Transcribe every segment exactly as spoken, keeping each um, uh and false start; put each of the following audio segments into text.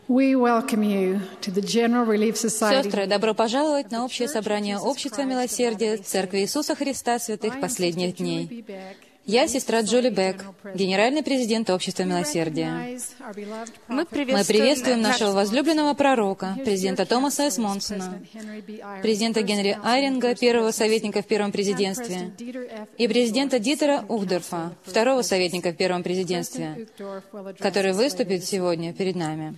We welcome you to the General Relief Society. Сестры, добро пожаловать на общее собрание Общества Милосердия Церкви Иисуса Христа Святых Последних Дней. Я сестра Джули Бек, генеральный президент Общества Милосердия. Мы Мы приветствуем нашего возлюбленного пророка, президента Томаса С. Монсона, президента Генри Айринга, первого советника в первом президентстве, и президента Дитера Ухдорфа, второго советника в первом президентстве, который выступит сегодня перед нами.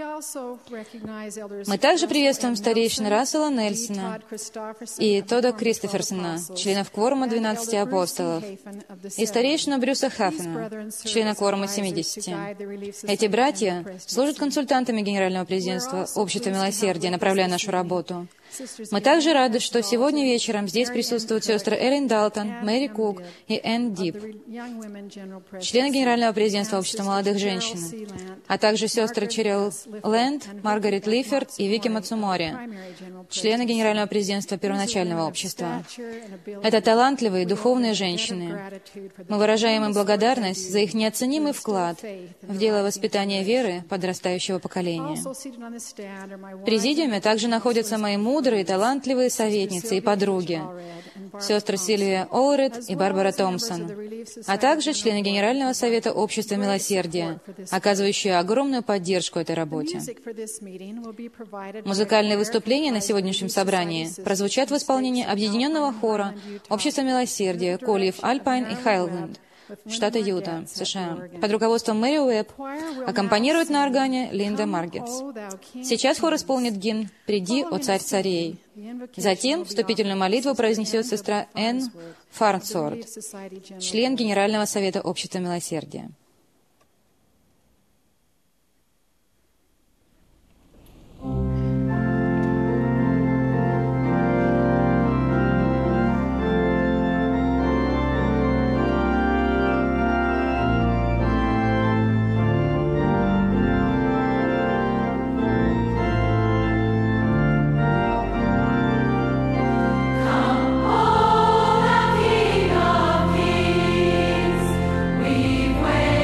Мы также приветствуем старейшин Рассела Нельсона и Тодда Кристоферсона, членов кворума двенадцати апостолов, и старейшину Брюса Хаффена, члена кворума семидесяти. Эти братья служат консультантами Генерального президентства Общества Милосердия, направляя нашу работу. Мы также рады, что сегодня вечером здесь присутствуют сестры Эллен Далтон, Мэри Кук и Энн Дип, члены Генерального президентства Общества молодых женщин, а также сестры Черил Лэнд, Маргарет Лиффорд и Вики Мацумори, члены Генерального президентства Первоначального общества. Это талантливые духовные женщины. Мы выражаем им благодарность за их неоценимый вклад в дело воспитания веры подрастающего поколения. В президиуме также находятся мои мудрые, мудрые, талантливые советницы и подруги, сестры Сильвия Олред и Барбара Томпсон, а также члены Генерального совета Общества Милосердия, оказывающие огромную поддержку этой работе. Музыкальные выступления на сегодняшнем собрании прозвучат в исполнении объединенного хора Общества Милосердия Кольев Альпайн и Хайленд, штата Юта, США, под руководством Мэри Уэбб. Аккомпанирует на органе Линда Маргетс. Сейчас хор исполнит гимн «Приди, о Царь царей». Затем вступительную молитву произнесет сестра Энн Фарнсворт, член Генерального совета Общества Милосердия. We wait.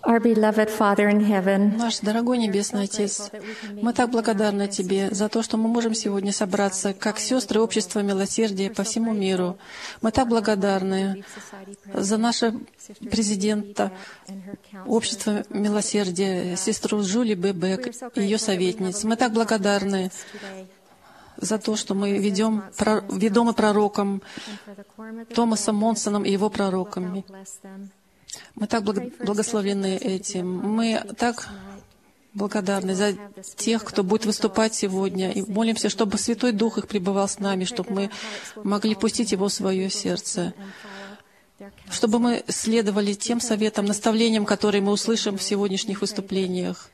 Our beloved Father in heaven, Наш дорогой Небесный Отец, мы так благодарны Тебе за то, что мы можем сегодня собраться как сестры Общества Милосердия по всему миру. Мы так благодарны за нашего президента Общества Милосердия, сестру Джули Бебек и ее советниц. Мы так благодарны за то, что мы ведем, ведомы пророком Томасом Монсоном и его пророками. Мы так благословлены этим. Мы так благодарны за тех, кто будет выступать сегодня. И молимся, чтобы Святой Дух их пребывал с нами, чтобы мы могли пустить Его в свое сердце, чтобы мы следовали тем советам, наставлениям, которые мы услышим в сегодняшних выступлениях.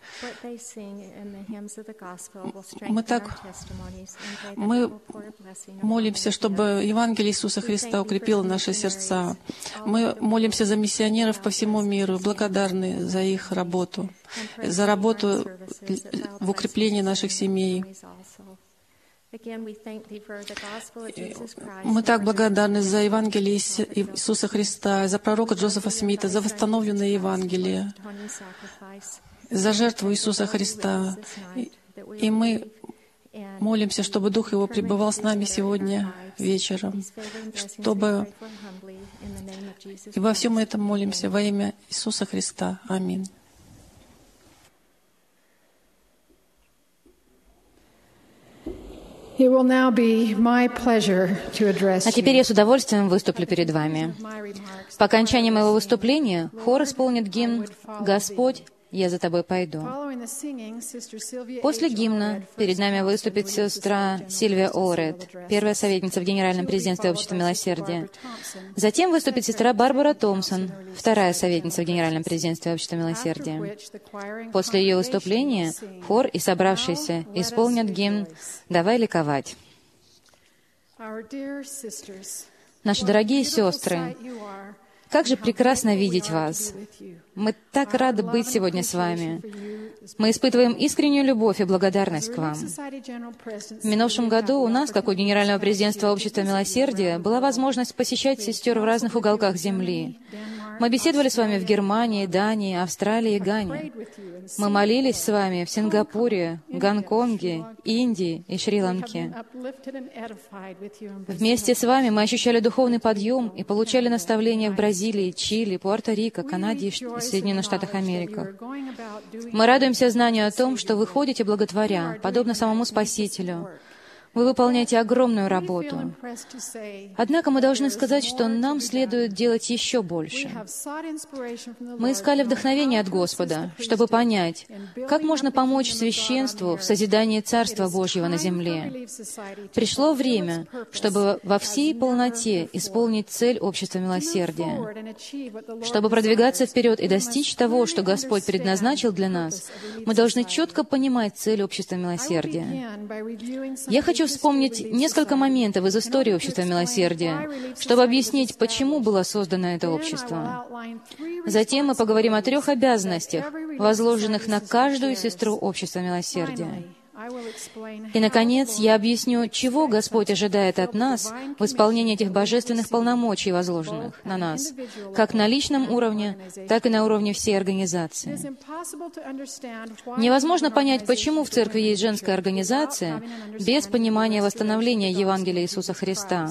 Мы так мы молимся, чтобы Евангелие Иисуса Христа укрепило наши сердца. Мы молимся за миссионеров по всему миру, благодарны за их работу, за работу в укреплении наших семей. Мы так благодарны за Евангелие Иисуса Христа, за пророка Джозефа Смита, за восстановленное Евангелие, за жертву Иисуса Христа. И мы молимся, чтобы Дух Его пребывал с нами сегодня вечером, чтобы... И во всем этом молимся во имя Иисуса Христа. Аминь. It will now be my pleasure to address А теперь you. я с удовольствием выступлю перед вами. По окончании моего выступления хор исполнит гимн «Господь, я за тобой пойду». После гимна перед нами выступит сестра Сильвия Олред, первая советница в Генеральном президентстве Общества Милосердия. Затем выступит сестра Барбара Томпсон, вторая советница в Генеральном президентстве Общества Милосердия. После ее выступления хор и собравшиеся исполнят гимн «Давай ликовать». Наши дорогие сестры, как же прекрасно видеть вас! Мы так рады быть сегодня с вами. Мы испытываем искреннюю любовь и благодарность к вам. В минувшем году у нас, как у Генерального президентства Общества Милосердия, была возможность посещать сестер в разных уголках Земли. Мы беседовали с вами в Германии, Дании, Австралии и Гане. Мы молились с вами в Сингапуре, Гонконге, Индии и Шри-Ланке. Вместе с вами мы ощущали духовный подъем и получали наставления в Бразилии, Чили, Пуэрто-Рико, Канаде и Соединенных Штатах Америки. Мы радуемся знанию о том, что вы ходите благотворя, подобно самому Спасителю. Вы выполняете огромную работу. Однако мы должны сказать, что нам следует делать еще больше. Мы искали вдохновение от Господа, чтобы понять, как можно помочь священству в созидании Царства Божьего на земле. Пришло время, чтобы во всей полноте исполнить цель Общества Милосердия. Чтобы продвигаться вперед и достичь того, что Господь предназначил для нас, мы должны четко понимать цель Общества Милосердия. Я хочу вспомнить несколько моментов из истории Общества Милосердия, чтобы объяснить, почему было создано это общество. Затем мы поговорим о трех обязанностях, возложенных на каждую сестру Общества Милосердия. И, наконец, я объясню, чего Господь ожидает от нас в исполнении этих божественных полномочий, возложенных на нас, как на личном уровне, так и на уровне всей организации. Невозможно понять, почему в церкви есть женская организация, без понимания восстановления Евангелия Иисуса Христа.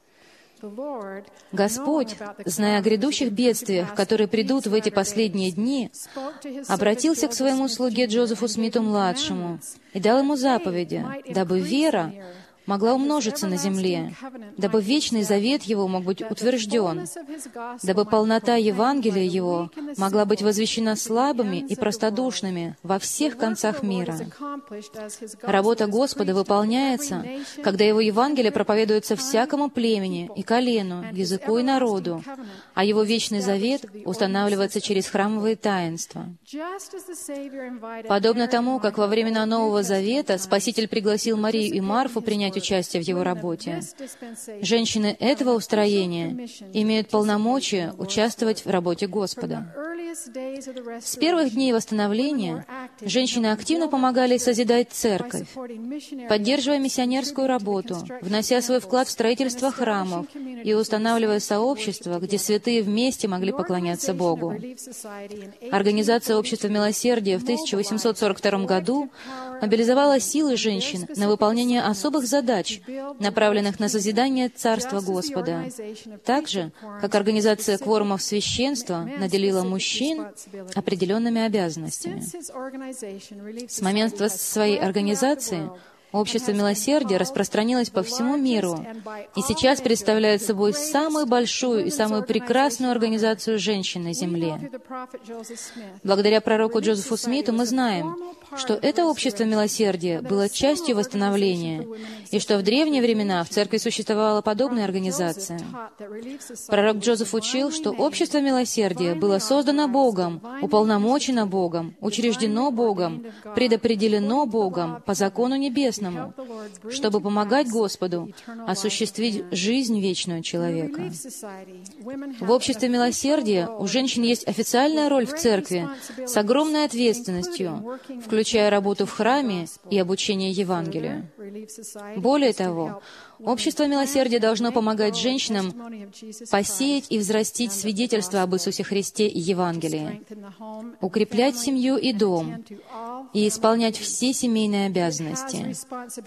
Господь, зная о грядущих бедствиях, которые придут в эти последние дни, обратился к своему слуге Джозефу Смиту-младшему и дал ему заповеди, дабы вера могла умножиться на земле, дабы вечный завет Его мог быть утвержден, дабы полнота Евангелия Его могла быть возвещена слабыми и простодушными во всех концах мира. Работа Господа выполняется, когда Его Евангелие проповедуется всякому племени и колену, языку и народу, а Его вечный завет устанавливается через храмовые таинства. Подобно тому, как во времена Нового Завета Спаситель пригласил Марию и Марфу принять участие в Его работе, женщины этого устроения имеют полномочия участвовать в работе Господа. С первых дней восстановления Женщины активно помогали созидать церковь, поддерживая миссионерскую работу, внося свой вклад в строительство храмов и устанавливая сообщества, где святые вместе могли поклоняться Богу. Организация Общества Милосердия в тысяча восемьсот сорок втором году мобилизовала силы женщин на выполнение особых задач, направленных на созидание Царства Господа, так же, как организация кворумов священства наделила мужчин определенными обязанностями. С момента своей организации Общество Милосердия распространилось по всему миру и сейчас представляет собой самую большую и самую прекрасную организацию женщин на Земле. Благодаря пророку Джозефу Смиту мы знаем, что это Общество Милосердия было частью восстановления, и что в древние времена в Церкви существовала подобная организация. Пророк Джозеф учил, что Общество Милосердия было создано Богом, уполномочено Богом, учреждено Богом, предопределено Богом по закону небесному, чтобы помогать Господу осуществить жизнь вечную человека. В Обществе Милосердия у женщин есть официальная роль в церкви с огромной ответственностью, включая работу в храме и обучение Евангелию. Более того, Общество Милосердия должно помогать женщинам посеять и взрастить свидетельство об Иисусе Христе и Евангелии, укреплять семью и дом и исполнять все семейные обязанности.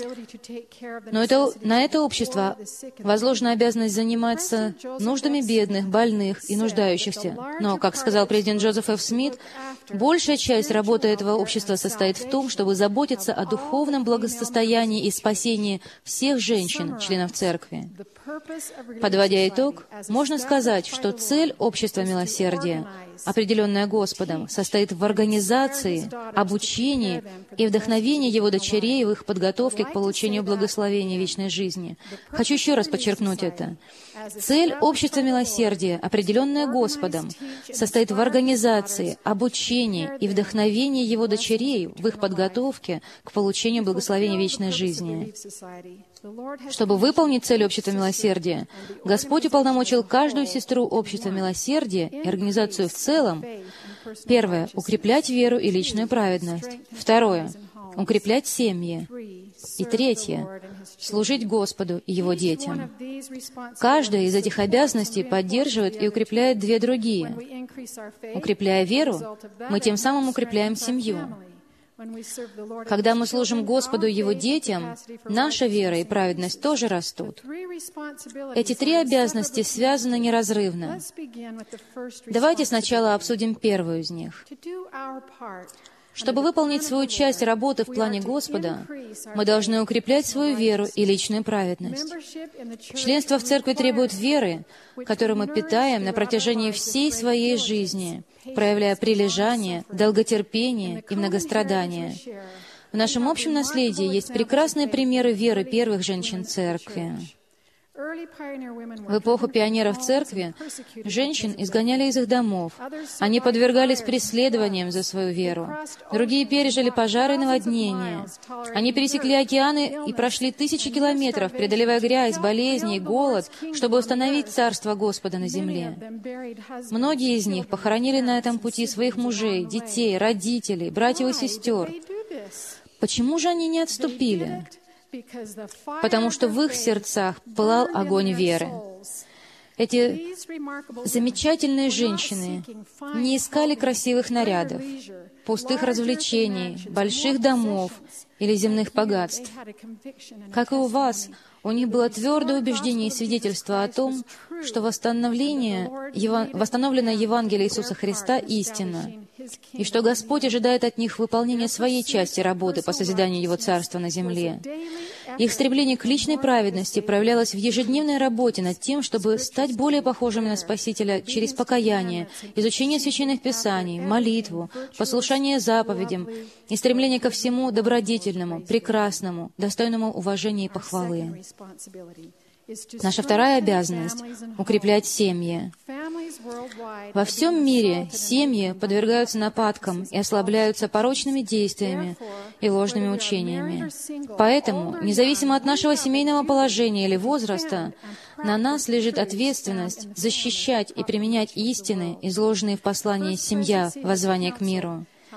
Но это, на это общество возложена обязанность заниматься нуждами бедных, больных и нуждающихся. Но, как сказал президент Джозеф Ф. Смит, большая часть работы этого общества состоит в том, чтобы заботиться о духовном благосостоянии и спасении всех женщин, членов Церкви. Подводя итог, можно сказать, что цель Общества Милосердия, определенная Господом, состоит в организации, обучении и вдохновении Его дочерей в их подготовке к получению благословения вечной жизни. Хочу еще раз подчеркнуть это. Цель Общества Милосердия, определенная Господом, состоит в организации, обучении и вдохновении Его дочерей в их подготовке к получению благословения вечной жизни. Чтобы выполнить цель Общества Милосердия, Господь уполномочил каждую сестру Общества Милосердия и организацию в целом, первое — укреплять веру и личную праведность, второе — укреплять семьи, и третье — служить Господу и Его детям. Каждая из этих обязанностей поддерживает и укрепляет две другие. Укрепляя веру, мы тем самым укрепляем семью. Когда мы служим Господу и Его детям, наша вера и праведность тоже растут. Эти три обязанности связаны неразрывно. Давайте сначала обсудим первую из них. Чтобы выполнить свою часть работы в плане Господа, мы должны укреплять свою веру и личную праведность. Членство в церкви требует веры, которую мы питаем на протяжении всей своей жизни, проявляя прилежание, долготерпение и многострадание. В нашем общем наследии есть прекрасные примеры веры первых женщин церкви. В эпоху пионеров церкви женщин изгоняли из их домов. Они подвергались преследованиям за свою веру. Другие пережили пожары и наводнения. Они пересекли океаны и прошли тысячи километров, преодолевая грязь, болезни и голод, чтобы установить Царство Господа на земле. Многие из них похоронили на этом пути своих мужей, детей, родителей, братьев и сестер. Почему же они не отступили? Потому что в их сердцах пылал огонь веры. Эти замечательные женщины не искали красивых нарядов, пустых развлечений, больших домов или земных богатств. Как и у вас, у них было твердое убеждение и свидетельство о том, что восстановление, восстановленное Евангелие Иисуса Христа истина, и что Господь ожидает от них выполнения своей части работы по созиданию Его Царства на земле. Их стремление к личной праведности проявлялось в ежедневной работе над тем, чтобы стать более похожими на Спасителя через покаяние, изучение Священных Писаний, молитву, послушание заповедям и стремление ко всему добродетельному, прекрасному, достойному уважения и похвалы. Наша вторая обязанность — укреплять семьи. Во всем мире семьи подвергаются нападкам и ослабляются порочными действиями и ложными учениями. Поэтому, независимо от нашего семейного положения или возраста, на нас лежит ответственность защищать и применять истины, изложенные в послании «Семья. Воззвание к миру».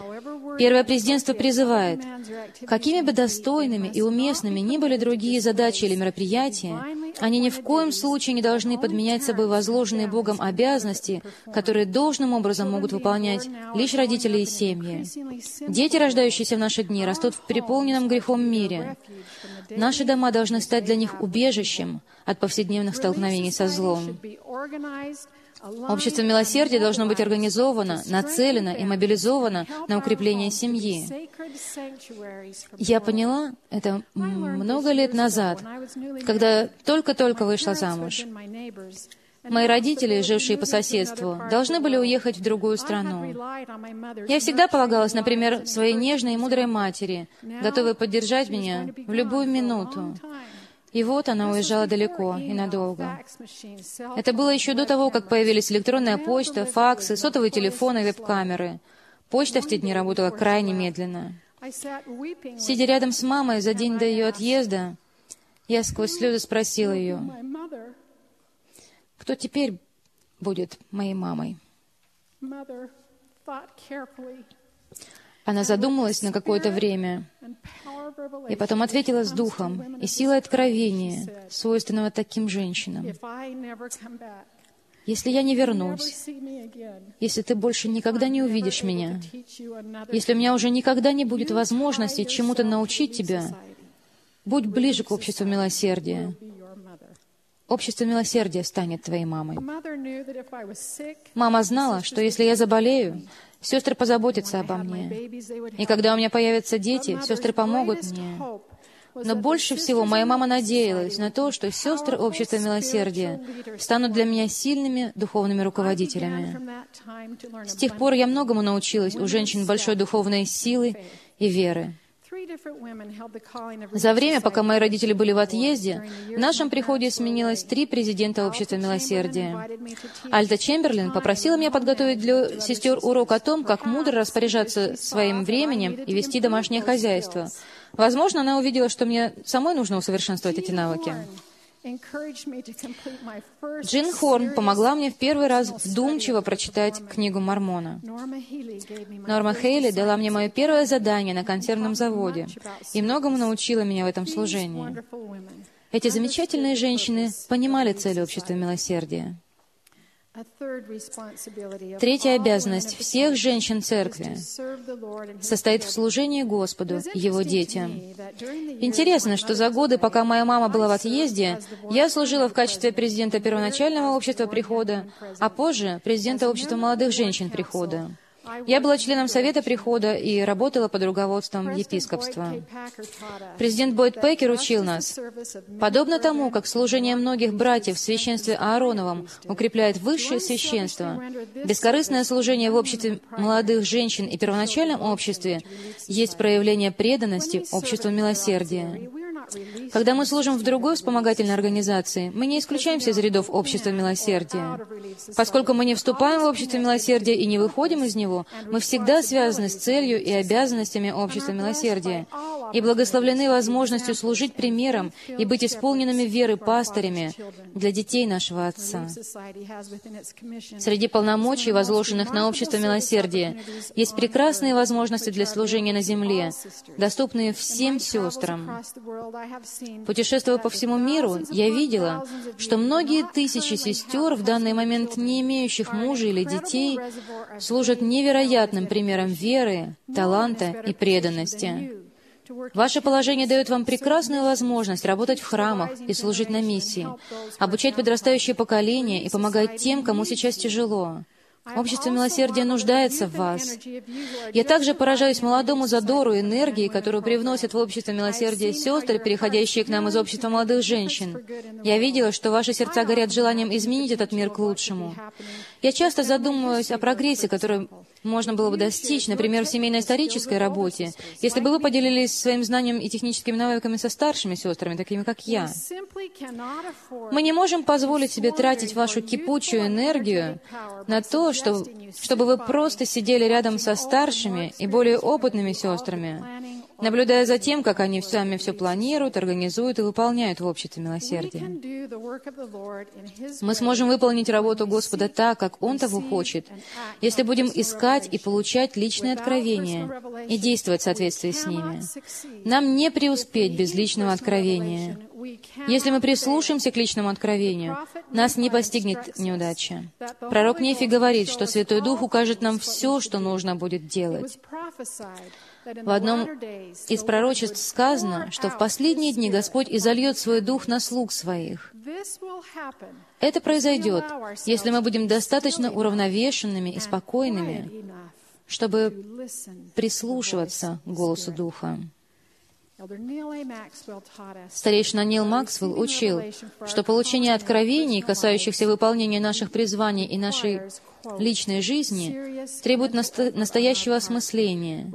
Первое президентство призывает, какими бы достойными и уместными ни были другие задачи или мероприятия, они ни в коем случае не должны подменять собой возложенные Богом обязанности, которые должным образом могут выполнять лишь родители и семьи. Дети, рождающиеся в наши дни, растут в переполненном грехом мире. Наши дома должны стать для них убежищем от повседневных столкновений со злом. Общество милосердия должно быть организовано, нацелено и мобилизовано на укрепление семьи. Я поняла это много лет назад, когда только-только вышла замуж. Мои родители, жившие по соседству, должны были уехать в другую страну. Я всегда полагалась, например, своей нежной и мудрой матери, готовой поддержать меня в любую минуту. И вот она уезжала далеко и надолго. Это было еще до того, как появились электронная почта, факсы, сотовые телефоны и веб-камеры. Почта в те дни работала крайне медленно. Сидя рядом с мамой за день до ее отъезда, я сквозь слезы спросила ее, кто теперь будет моей мамой? Она задумалась на какое-то время и потом ответила с духом и силой откровения, свойственного таким женщинам. Если я не вернусь, если ты больше никогда не увидишь меня, если у меня уже никогда не будет возможности чему-то научить тебя, будь ближе к обществу милосердия. Общество милосердия станет твоей мамой. Мама знала, что если я заболею, сестры позаботятся обо мне. И когда у меня появятся дети, сестры помогут мне. Но больше всего моя мама надеялась на то, что сестры общества милосердия станут для меня сильными духовными руководителями. С тех пор я многому научилась у женщин большой духовной силы и веры. За время, пока мои родители были в отъезде, в нашем приходе сменилось три президента общества милосердия. Альта Чемберлин попросила меня подготовить для сестер урок о том, как мудро распоряджаться своим временем и вести домашнее хозяйство. Возможно, она увидела, что мне самой нужно усовершенствовать эти навыки. Джин Хорн помогла мне в первый раз вдумчиво прочитать книгу Мормона. Норма Хейли дала мне мое первое задание на консервном заводе и многому научила меня в этом служении. Эти замечательные женщины понимали цель общества милосердия. Третья обязанность всех женщин Церкви состоит в служении Господу и Его детям. Интересно, что за годы, пока моя мама была в отъезде, я служила в качестве президента первоначального общества прихода, а позже президента общества молодых женщин прихода. Я была членом Совета прихода и работала под руководством епископства. Президент Бойд Пекер учил нас, подобно тому, как служение многих братьев в священстве Аароновом укрепляет высшее священство, бескорыстное служение в обществе молодых женщин и первоначальном обществе есть проявление преданности обществу милосердия. Когда мы служим в другой вспомогательной организации, мы не исключаемся из рядов общества милосердия. Поскольку мы не вступаем в общество милосердия и не выходим из него, мы всегда связаны с целью и обязанностями общества милосердия и благословлены возможностью служить примером и быть исполненными веры пастырями для детей нашего Отца. Среди полномочий, возложенных на общество милосердия, есть прекрасные возможности для служения на земле, доступные всем сестрам. Путешествуя по всему миру, я видела, что многие тысячи сестер, в данный момент не имеющих мужа или детей, служат невероятным примером веры, таланта и преданности. Ваше положение дает вам прекрасную возможность работать в храмах и служить на миссии, обучать подрастающее поколение и помогать тем, кому сейчас тяжело. Общество милосердия нуждается в вас. Я также поражаюсь молодому задору и энергии, которую привносят в общество милосердия сестры, переходящие к нам из общества молодых женщин. Я видела, что ваши сердца горят желанием изменить этот мир к лучшему. Я часто задумываюсь о прогрессе, который можно было бы достичь, например, в семейно-исторической работе, если бы вы поделились своим знанием и техническими навыками со старшими сестрами, такими как я. Мы не можем позволить себе тратить вашу кипучую энергию на то, что, чтобы вы просто сидели рядом со старшими и более опытными сестрами наблюдая за тем, как они сами все планируют, организуют и выполняют в обществе милосердия. Мы сможем выполнить работу Господа так, как Он того хочет, если будем искать и получать личные откровения и действовать в соответствии с ними. Нам не преуспеть без личного откровения. Если мы прислушаемся к личному откровению, нас не постигнет неудача. Пророк Нефи говорит, что Святой Дух укажет нам все, что нужно будет делать. В одном из пророчеств сказано, что в последние дни Господь изольет Свой Дух на слуг Своих. Это произойдет, если мы будем достаточно уравновешенными и спокойными, чтобы прислушиваться к голосу Духа. Старейшина Нил Максвелл учил, что получение откровений, касающихся выполнения наших призваний и нашей личной жизни, требует наsto- настоящего осмысления.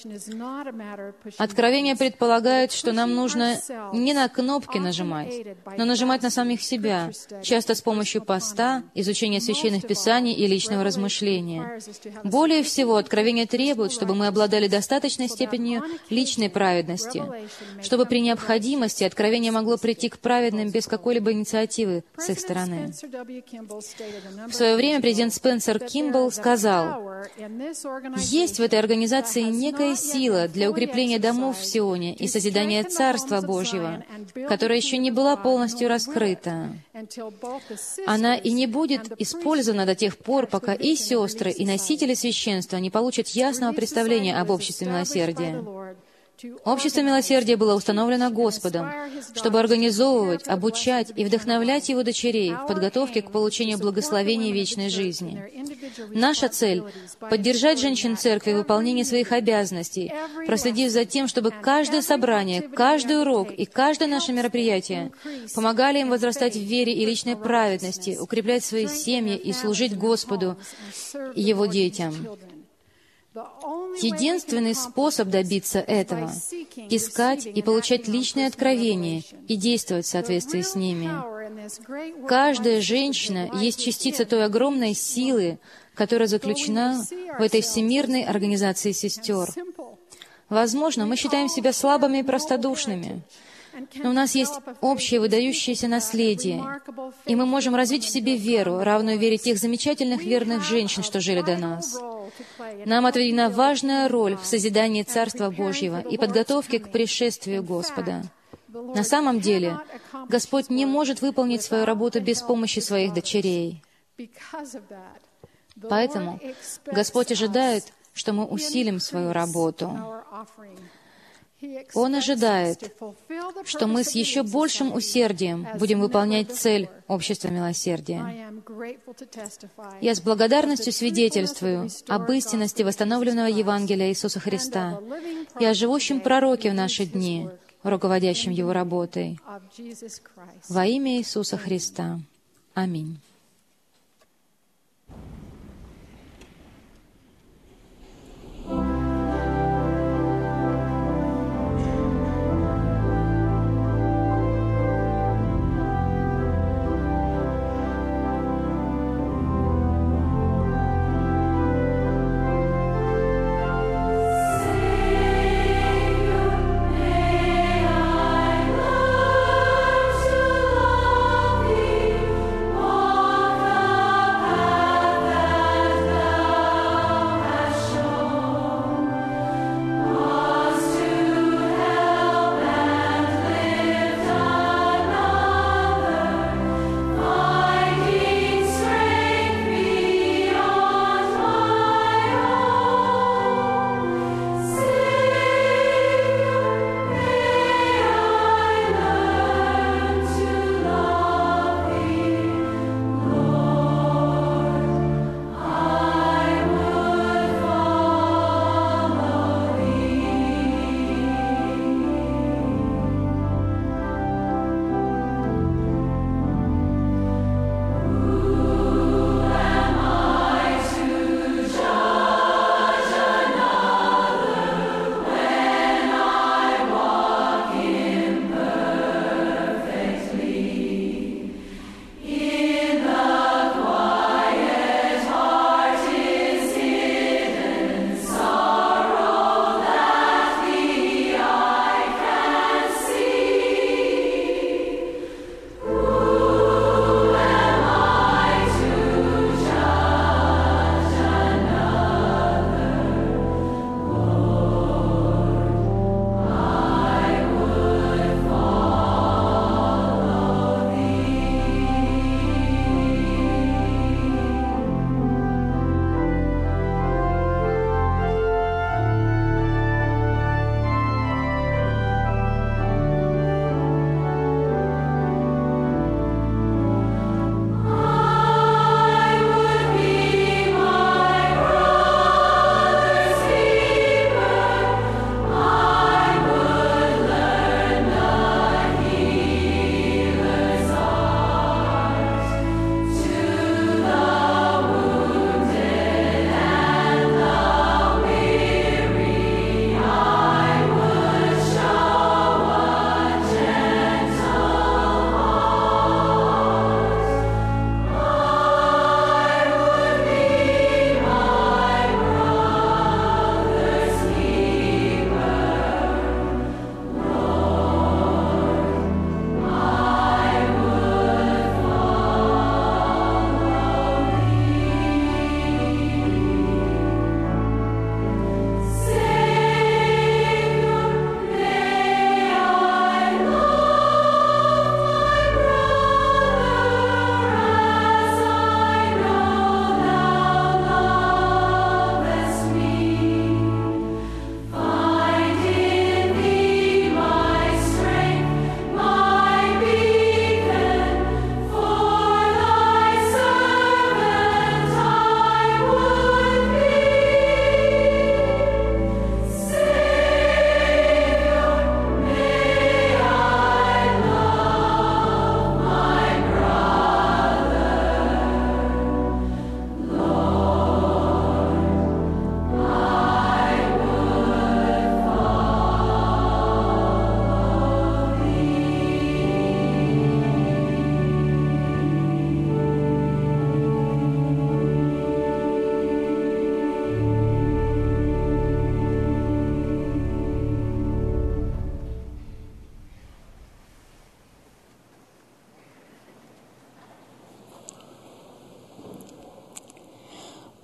Откровение предполагает, что нам нужно не на кнопки нажимать, но нажимать на самих себя, часто с помощью поста, изучения священных писаний и личного размышления. Более всего, откровение требует, чтобы мы обладали достаточной степенью личной праведности, чтобы при необходимости откровение могло прийти к праведным без какой-либо инициативы с их стороны. В свое время президент Спенсер Кимбл сказал, «Есть в этой организации некая сила для укрепления домов в Сионе и созидания Царства Божьего, которая еще не была полностью раскрыта. Она и не будет использована до тех пор, пока и сестры, и носители священства не получат ясного представления об обществе милосердия». Общество милосердия было установлено Господом, чтобы организовывать, обучать и вдохновлять Его дочерей в подготовке к получению благословения вечной жизни. Наша цель — поддержать женщин церкви в выполнении своих обязанностей, проследив за тем, чтобы каждое собрание, каждый урок и каждое наше мероприятие помогали им возрастать в вере и личной праведности, укреплять свои семьи и служить Господу и Его детям. Единственный способ добиться этого — искать и получать личные откровения и действовать в соответствии с ними. Каждая женщина есть частица той огромной силы, которая заключена в этой всемирной организации сестер. Возможно, мы считаем себя слабыми и простодушными, но у нас есть общее выдающееся наследие, и мы можем развить в себе веру, равную вере тех замечательных верных женщин, что жили до нас. Нам отведена важная роль в созидании Царства Божьего и подготовке к пришествию Господа. На самом деле, Господь не может выполнить свою работу без помощи своих дочерей. Поэтому Господь ожидает, что мы усилим свою работу. Он ожидает, что мы с еще большим усердием будем выполнять цель общества милосердия. Я с благодарностью свидетельствую об истинности восстановленного Евангелия Иисуса Христа и о живущем пророке в наши дни, руководящем его работой. Во имя Иисуса Христа. Аминь. Oh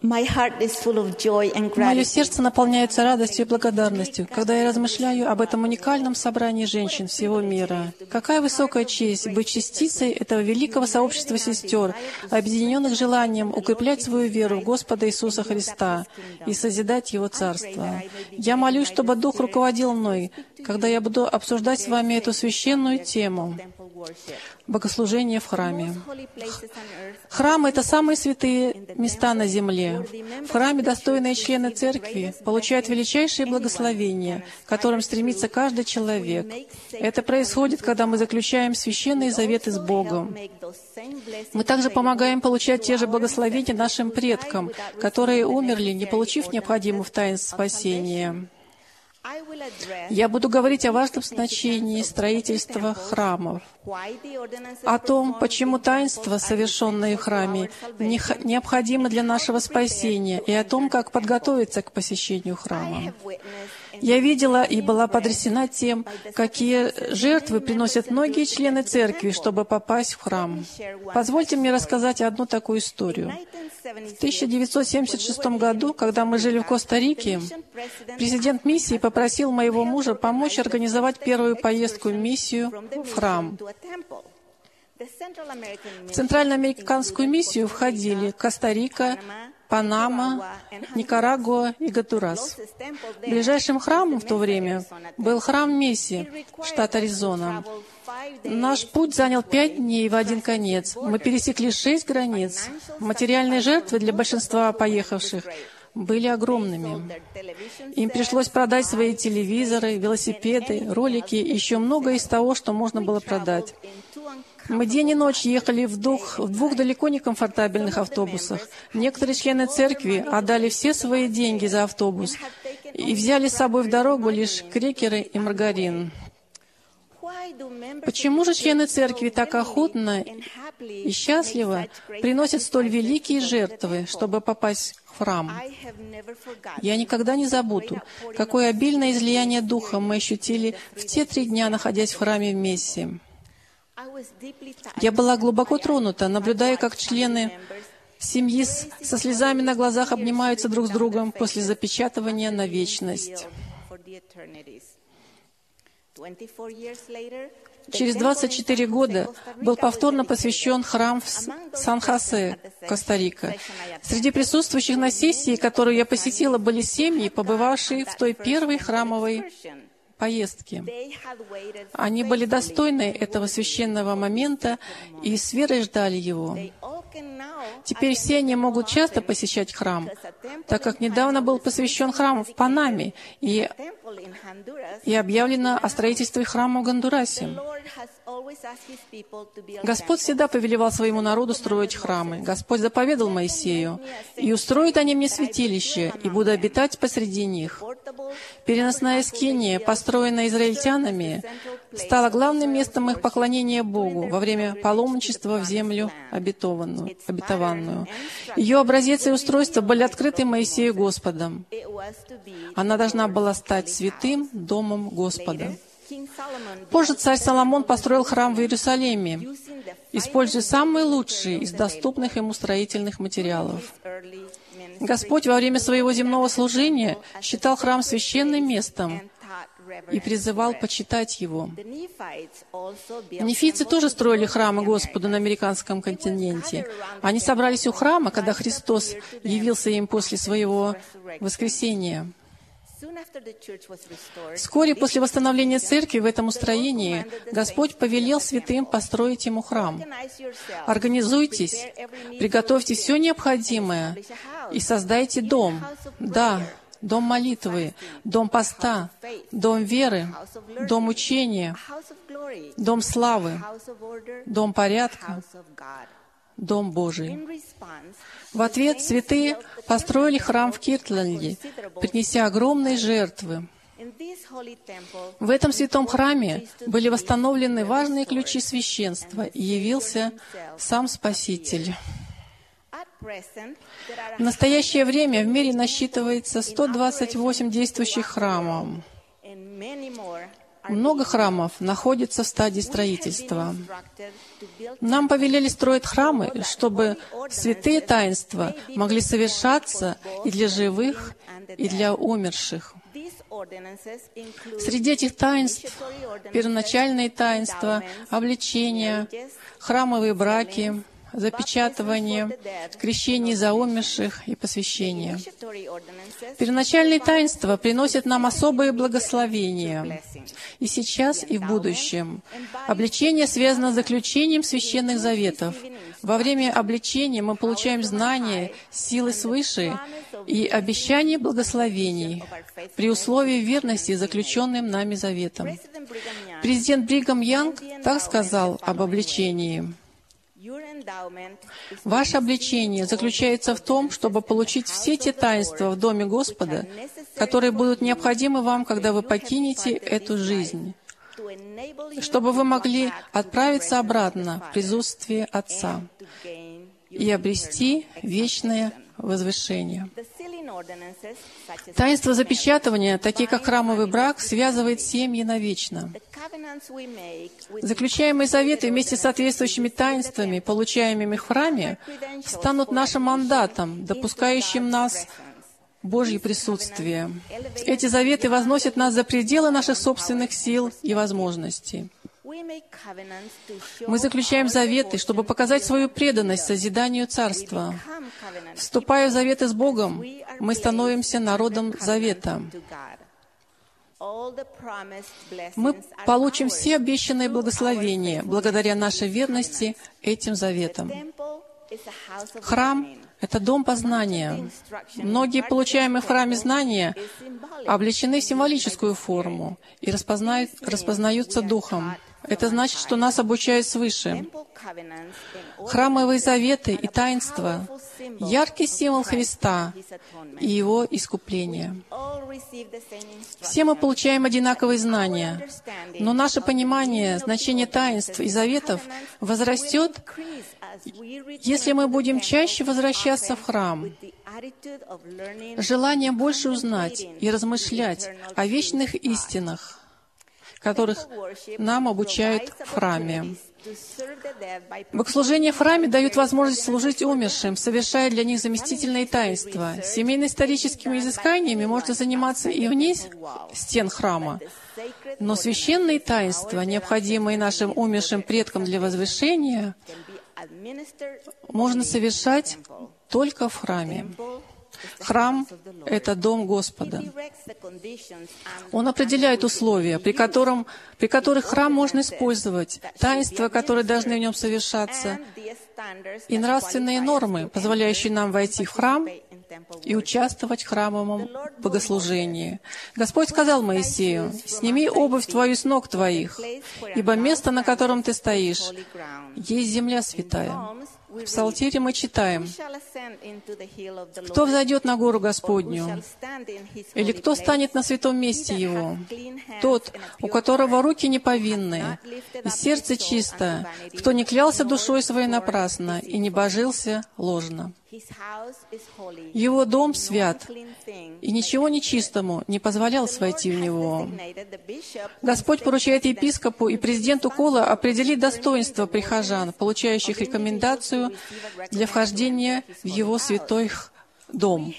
Мое сердце наполняется радостью и благодарностью, когда я размышляю об этом уникальном собрании женщин всего мира. Какая высокая честь быть частицей этого великого сообщества сестер, объединенных желанием укреплять свою веру в Господа Иисуса Христа и созидать Его Царство. Я молюсь, чтобы Дух руководил мной, когда я буду обсуждать с вами эту священную тему — богослужение в храме. Храмы — это самые святые места на земле. В храме достойные члены церкви получают величайшие благословения, к которым стремится каждый человек. Это происходит, когда мы заключаем священные заветы с Богом. Мы также помогаем получать те же благословения нашим предкам, которые умерли, не получив необходимых таинств спасения. Я буду говорить о важном значении строительства храмов, о том, почему таинства, совершенные в храме, необходимы для нашего спасения, и о том, как подготовиться к посещению храма. Я видела и была потрясена тем, какие жертвы приносят многие члены церкви, чтобы попасть в храм. Позвольте мне рассказать одну такую историю. В тысяча девятьсот семьдесят шестом году, когда мы жили в Коста-Рике, президент миссии попросил моего мужа помочь организовать первую поездку в миссию в храм. В Центральноамериканскую миссию входили Коста-Рика, Панама, Никарагуа и Гондурас. Ближайшим храмом в то время был храм Месси, штат Аризона. Наш путь занял пять дней в один конец. Мы пересекли шесть границ. Материальные жертвы для большинства поехавших были огромными. Им пришлось продать свои телевизоры, велосипеды, ролики и еще многое из того, что можно было продать. Мы день и ночь ехали в двух, в двух далеко не комфортабельных автобусах. Некоторые члены церкви отдали все свои деньги за автобус и взяли с собой в дорогу лишь крекеры и маргарин. Почему же члены церкви так охотно и счастливо приносят столь великие жертвы, чтобы попасть в храм? Я никогда не забуду, какое обильное излияние Духа мы ощутили в те три дня, находясь в храме в Месси. Я была глубоко тронута, наблюдая, как члены семьи со слезами на глазах обнимаются друг с другом после запечатывания на вечность. Через двадцать четыре года был повторно посвящен храм в Сан-Хосе, Коста-Рика. Среди присутствующих на сессии, которую я посетила, были семьи, побывавшие в той первой храмовой поездки. Они были достойны этого священного момента и с верой ждали его. Теперь все они могут часто посещать храм, так как недавно был посвящен храм в Панаме и, и объявлено о строительстве храма в Гондурасе. Господь всегда повелевал своему народу строить храмы. Господь заповедал Моисею: «И устроят они мне святилище, и буду обитать посреди них». Переносная скиния, построенная израильтянами, стала главным местом их поклонения Богу во время паломничества в землю обетованную, обетованную. Ее образец и устройство были открыты Моисею Господом. Она должна была стать святым домом Господа. Позже царь Соломон построил храм в Иерусалиме, используя самые лучшие из доступных ему строительных материалов. Господь во время своего земного служения считал храм священным местом и призывал почитать его. Нефийцы тоже строили храмы Господу на американском континенте. Они собрались у храма, когда Христос явился им после своего воскресения. Вскоре после восстановления церкви в этом устроении Господь повелел святым построить ему храм. Организуйтесь, приготовьте все необходимое и создайте дом. Да, дом молитвы, дом поста, дом веры, дом учения, дом славы, дом порядка, Дом Божий. В ответ святые построили храм в Киртленде, принеся огромные жертвы. В этом святом храме были восстановлены важные ключи священства, и явился сам Спаситель. В настоящее время в мире насчитывается сто двадцать восемь действующих храмов. Много храмов находится в стадии строительства. Нам повелели строить храмы, чтобы святые таинства могли совершаться и для живых, и для умерших. Среди этих таинств первоначальные таинства, обличения, храмовые браки, запечатывание, крещение за умерших и посвящение. Первоначальные таинства приносят нам особые благословения и сейчас, и в будущем. Обличение связано с заключением священных заветов. Во время обличения мы получаем знания, силы свыше и обещание благословений при условии верности заключенным нами заветам. Президент Бригам Янг так сказал об обличении. Ваше обличение заключается в том, чтобы получить все те таинства в Доме Господа, которые будут необходимы вам, когда вы покинете эту жизнь, чтобы вы могли отправиться обратно в присутствие Отца и обрести вечное возвышение. Таинство запечатывания, такие как храмовый брак, связывает семьи навечно. Заключаемые заветы вместе с соответствующими таинствами, получаемыми в храме, станут нашим мандатом, допускающим нас в Божье присутствие. Эти заветы возносят нас за пределы наших собственных сил и возможностей. Мы заключаем заветы, чтобы показать свою преданность созиданию Царства. Вступая в заветы с Богом, мы становимся народом завета. Мы получим все обещанные благословения благодаря нашей верности этим заветам. Храм — это дом познания. Многие получаемые в храме знания облечены в символическую форму и распознают, распознаются Духом. Это значит, что нас обучают свыше. Храмовые заветы и таинства — яркий символ Христа и Его искупления. Все мы получаем одинаковые знания, но наше понимание значения таинств и заветов возрастет, если мы будем чаще возвращаться в храм. Желание больше узнать и размышлять о вечных истинах, которых нам обучают в храме. Богослужения в храме дают возможность служить умершим, совершая для них заместительные таинства. Семейно-историческими изысканиями можно заниматься и вне стен храма, но священные таинства, необходимые нашим умершим предкам для возвышения, можно совершать только в храме. Храм — это дом Господа. Он определяет условия, при, котором, при которых храм можно использовать, таинства, которые должны в нем совершаться, и нравственные нормы, позволяющие нам войти в храм и участвовать в храмовом богослужении. Господь сказал Моисею: «Сними обувь твою с ног твоих, ибо место, на котором ты стоишь, есть земля святая». В Псалтире мы читаем: «Кто взойдет на гору Господню? Или кто станет на святом месте Его? Тот, у которого руки неповинные, и сердце чисто, кто не клялся душой своей напрасно и не божился ложно. Его дом свят, и ничего нечистому не позволялось войти в него». Господь поручает епископу и президенту Кола определить достоинства прихожан, получающих рекомендацию для вхождения в его святой дом.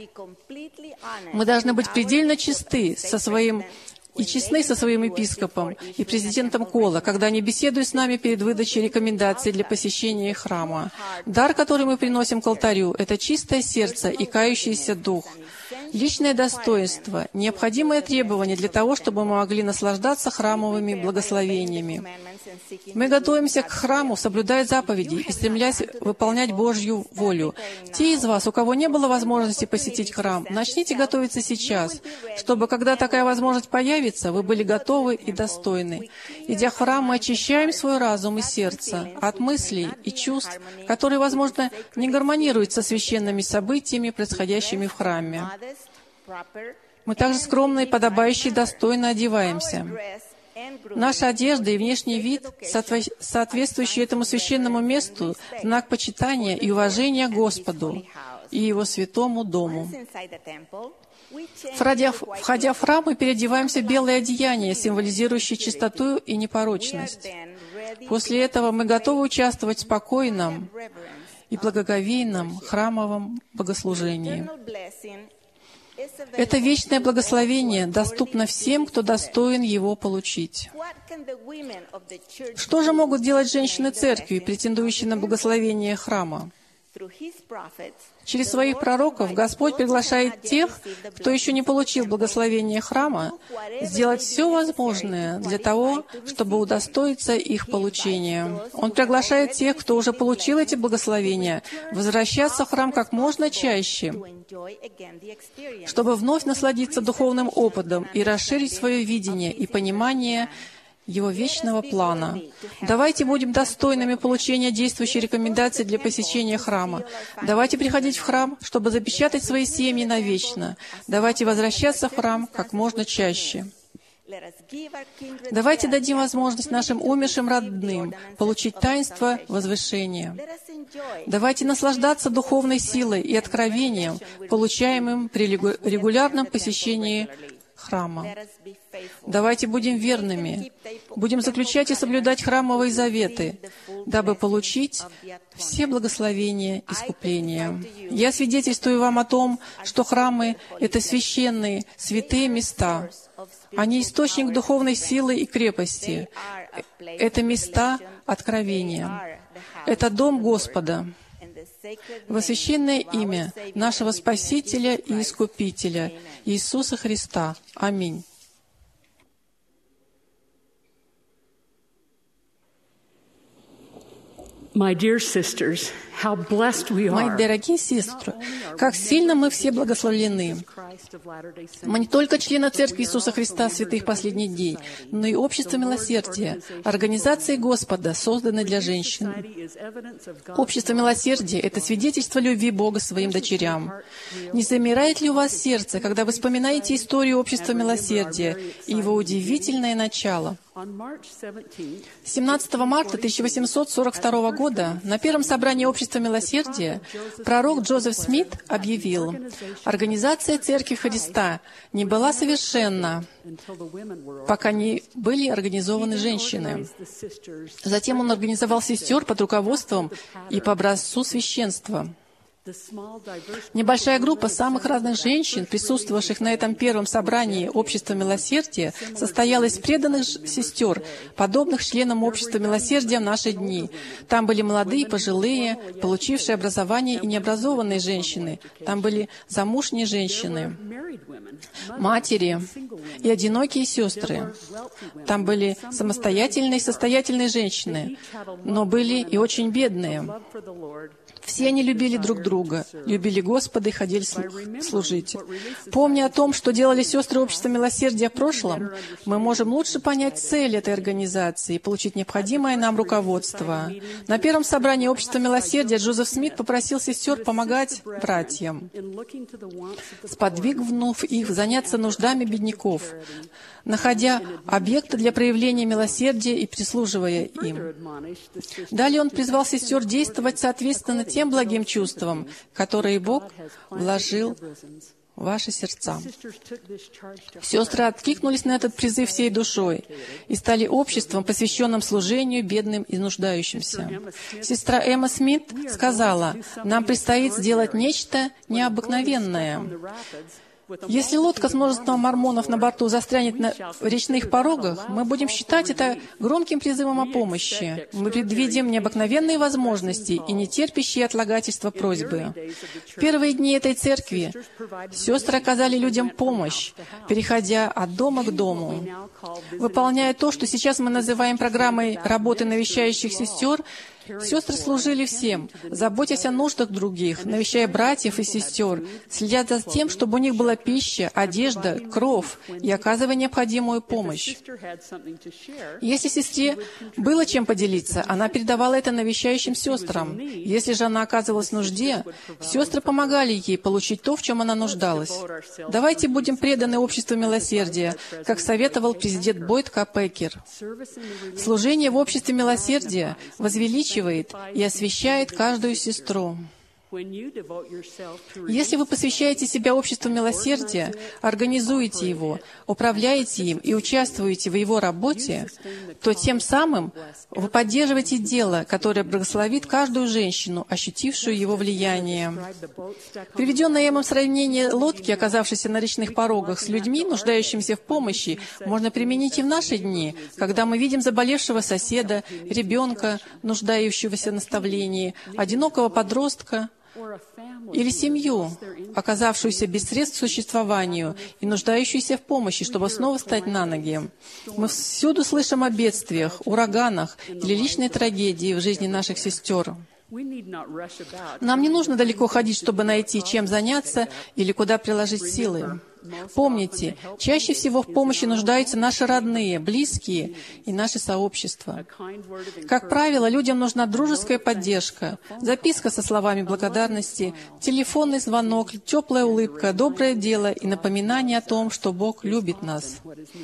Мы должны быть предельно чисты со своим и честны со своим епископом и президентом Кола, когда они беседуют с нами перед выдачей рекомендаций для посещения храма. Дар, который мы приносим к алтарю, — это чистое сердце и кающийся дух. Личное достоинство — необходимое требование для того, чтобы мы могли наслаждаться храмовыми благословениями. Мы готовимся к храму, соблюдая заповеди и стремлясь выполнять Божью волю. Те из вас, у кого не было возможности посетить храм, начните готовиться сейчас, чтобы, когда такая возможность появится, вы были готовы и достойны. Идя в храм, мы очищаем свой разум и сердце от мыслей и чувств, которые, возможно, не гармонируют со священными событиями, происходящими в храме. Мы также скромно и подобающе достойно одеваемся. Наша одежда и внешний вид, соответствующий этому священному месту, знак почитания и уважения Господу и Его святому дому. Входя в храм, мы переодеваемся в белое одеяние, символизирующее чистоту и непорочность. После этого мы готовы участвовать в спокойном и благоговейном храмовом богослужении. Это вечное благословение доступно всем, кто достоин его получить. Что же могут делать женщины церкви, претендующие на благословение храма? Через своих пророков Господь приглашает тех, кто еще не получил благословение храма, сделать все возможное для того, чтобы удостоиться их получения. Он приглашает тех, кто уже получил эти благословения, возвращаться в храм как можно чаще, чтобы вновь насладиться духовным опытом и расширить свое видение и понимание Его вечного плана. Давайте будем достойными получения действующей рекомендации для посещения храма. Давайте приходить в храм, чтобы запечатать свои семьи навечно. Давайте возвращаться в храм как можно чаще. Давайте дадим возможность нашим умершим родным получить таинство возвышения. Давайте наслаждаться духовной силой и откровением, получаемым при регулярном посещении храма. Давайте будем верными, будем заключать и соблюдать храмовые заветы, дабы получить все благословения искупления. Я свидетельствую вам о том, что храмы — это священные, святые места. Они — источник духовной силы и крепости. Это места откровения. Это дом Господа. Во священное имя нашего Спасителя и Искупителя Иисуса Христа. Аминь. My dear sisters, how blessed we Мои are. дорогие сестры, как сильно мы все благословлены. Мы не только члены Церкви Иисуса Христа святых последних дней, но и Общество Милосердия, организации Господа, созданной для женщин. Общество Милосердия — это свидетельство любви Бога своим дочерям. Не замирает ли у вас сердце, когда вы вспоминаете историю Общества Милосердия и его удивительное начало? семнадцатого марта тысяча восемьсот сорок второго года на первом собрании Общества Милосердия пророк Джозеф Смит объявил: «Организация Церкви Христа не была совершенна, пока не были организованы женщины». Затем он организовал сестер под руководством и по образцу священства. Небольшая группа самых разных женщин, присутствовавших на этом первом собрании Общества Милосердия, состояла из преданных сестер, подобных членам Общества Милосердия в наши дни. Там были молодые, пожилые, получившие образование и необразованные женщины. Там были замужние женщины, матери и одинокие сестры. Там были самостоятельные и состоятельные женщины, но были и очень бедные. Все они любили друг друга, любили Господа и ходили служить. Помня о том, что делали сестры Общества Милосердия в прошлом, мы можем лучше понять цель этой организации и получить необходимое нам руководство. На первом собрании Общества Милосердия Джозеф Смит попросил сестер помогать братьям, сподвигнув их заняться нуждами бедняков, находя объекты для проявления милосердия и прислуживая им. Далее он призвал сестер действовать соответственно тем благим чувствам, которые Бог вложил в ваши сердца. Сестры откликнулись на этот призыв всей душой и стали обществом, посвященным служению бедным и нуждающимся. Сестра Эмма Смит сказала: «Нам предстоит сделать нечто необыкновенное. Если лодка с множеством мормонов на борту застрянет на речных порогах, мы будем считать это громким призывом о помощи. Мы предвидим необыкновенные возможности и нетерпящие отлагательства просьбы. В первые дни этой церкви сестры оказали людям помощь, переходя от дома к дому. Выполняя то, что сейчас мы называем программой работы навещающих сестер, Сестры служили всем, заботясь о нуждах других, навещая братьев и сестер, следя за тем, чтобы у них была пища, одежда, кров и оказывая необходимую помощь. Если сестре было чем поделиться, она передавала это навещающим сестрам. Если же она оказывалась в нужде, сестры помогали ей получить то, в чем она нуждалась. Давайте будем преданы обществу милосердия, как советовал президент Бойд К. Пекер. Служение в обществе милосердия возвеличивает и освящает каждую сестру. Если вы посвящаете себя обществу милосердия, организуете его, управляете им и участвуете в его работе, то тем самым вы поддерживаете дело, которое благословит каждую женщину, ощутившую его влияние. Приведенное Эмом сравнение лодки, оказавшейся на речных порогах, с людьми, нуждающимися в помощи, можно применить и в наши дни, когда мы видим заболевшего соседа, ребенка, нуждающегося в наставлении, одинокого подростка, или семью, оказавшуюся без средств к существованию и нуждающуюся в помощи, чтобы снова встать на ноги. Мы всюду слышим о бедствиях, ураганах или личной трагедии в жизни наших сестер. Нам не нужно далеко ходить, чтобы найти, чем заняться или куда приложить силы. Помните, чаще всего в помощи нуждаются наши родные, близкие и наши сообщества. Как правило, людям нужна дружеская поддержка, записка со словами благодарности, телефонный звонок, теплая улыбка, доброе дело и напоминание о том, что Бог любит нас.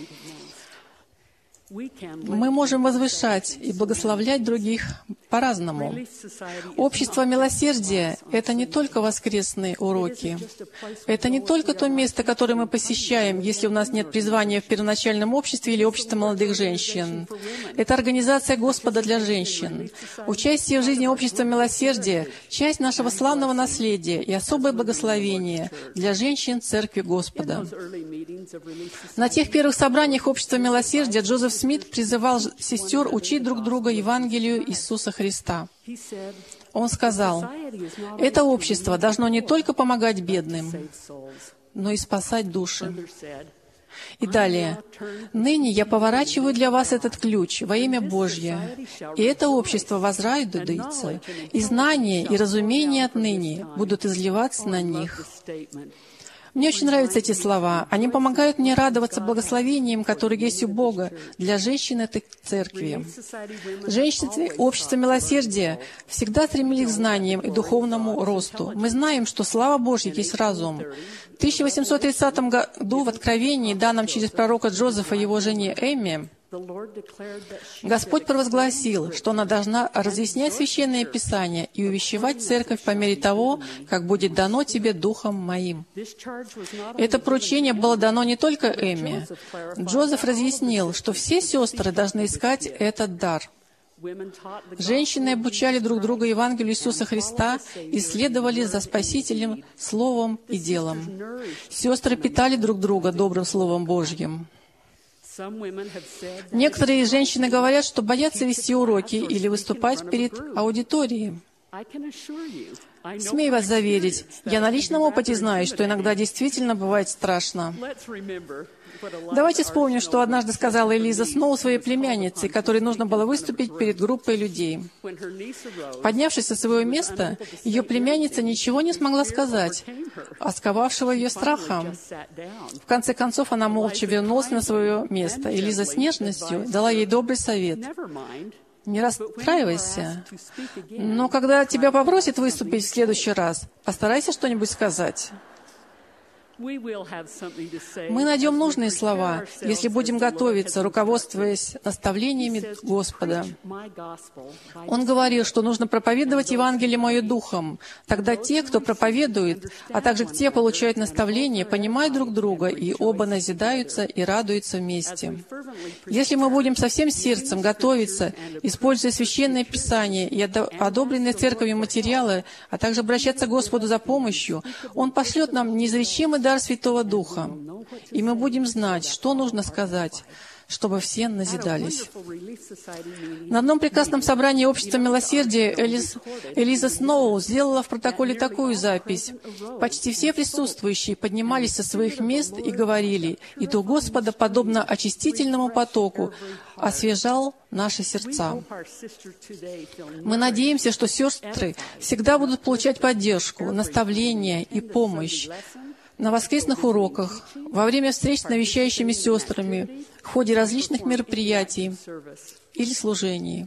Мы можем возвышать и благословлять других по-разному. Общество милосердия — это не только воскресные уроки. Это не только то место, которое мы посещаем, если у нас нет призвания в первоначальном обществе или обществе молодых женщин. Это организация Господа для женщин. Участие в жизни общества милосердия — часть нашего славного наследия и особое благословение для женщин Церкви Господа. На тех первых собраниях общества милосердия Джозеф Смит призывал сестер учить друг друга Евангелию Иисуса Христа. Он сказал, «Это общество должно не только помогать бедным, но и спасать души». И далее, «Ныне я поворачиваю для вас этот ключ во имя Божье, и это общество возрадуется, и знания и разумение отныне будут изливаться на них». Мне очень нравятся эти слова. Они помогают мне радоваться благословениям, которые есть у Бога для женщин этой церкви. Женщины общества милосердия всегда стремились к знаниям и духовному росту. Мы знаем, что слава Божья есть разум. В тысяча восемьсот тридцатом году в Откровении, данном через пророка Джозефа его жене Эмме, Господь провозгласил, что она должна разъяснять Священное Писание и увещевать церковь по мере того, как будет дано тебе Духом Моим. Это поручение было дано не только Эмме. Джозеф разъяснил, что все сестры должны искать этот дар. Женщины обучали друг друга Евангелию Иисуса Христа и следовали за Спасителем словом и делом. Сестры питали друг друга добрым Словом Божьим. Некоторые женщины говорят, что боятся вести уроки или выступать перед аудиторией. Смею вас заверить, я на личном опыте знаю, что иногда действительно бывает страшно. Давайте вспомним, что однажды сказала Элиза Сноу своей племяннице, которой нужно было выступить перед группой людей. Поднявшись со своего места, ее племянница ничего не смогла сказать, сковавшего ее страхом. В конце концов, она молча вернулась на свое место. Элиза с нежностью дала ей добрый совет. Не расстраивайся, но когда тебя попросят выступить в следующий раз, постарайся что-нибудь сказать. Мы найдем нужные слова, если будем готовиться, руководствуясь наставлениями Господа. Он говорил, что нужно проповедовать Евангелие Мое Духом. Тогда те, кто проповедует, а также те, получают наставления, понимают друг друга, и оба назидаются и радуются вместе. Если мы будем со всем сердцем готовиться, используя Священное Писание и одобренные Церковью материалы, а также обращаться к Господу за помощью, Он пошлет нам неизречимый дар Святого Духа, и мы будем знать, что нужно сказать. чтобы все назидались. На одном прекрасном собрании Общества Милосердия Элиз, Элиза Сноу сделала в протоколе такую запись. Почти все присутствующие поднимались со своих мест и говорили: «И Дух Господа, подобно очистительному потоку, освежал наши сердца». Мы надеемся, что сестры всегда будут получать поддержку, наставления и помощь на воскресных уроках, во время встреч с навещающими сестрами, в ходе различных мероприятий или служений.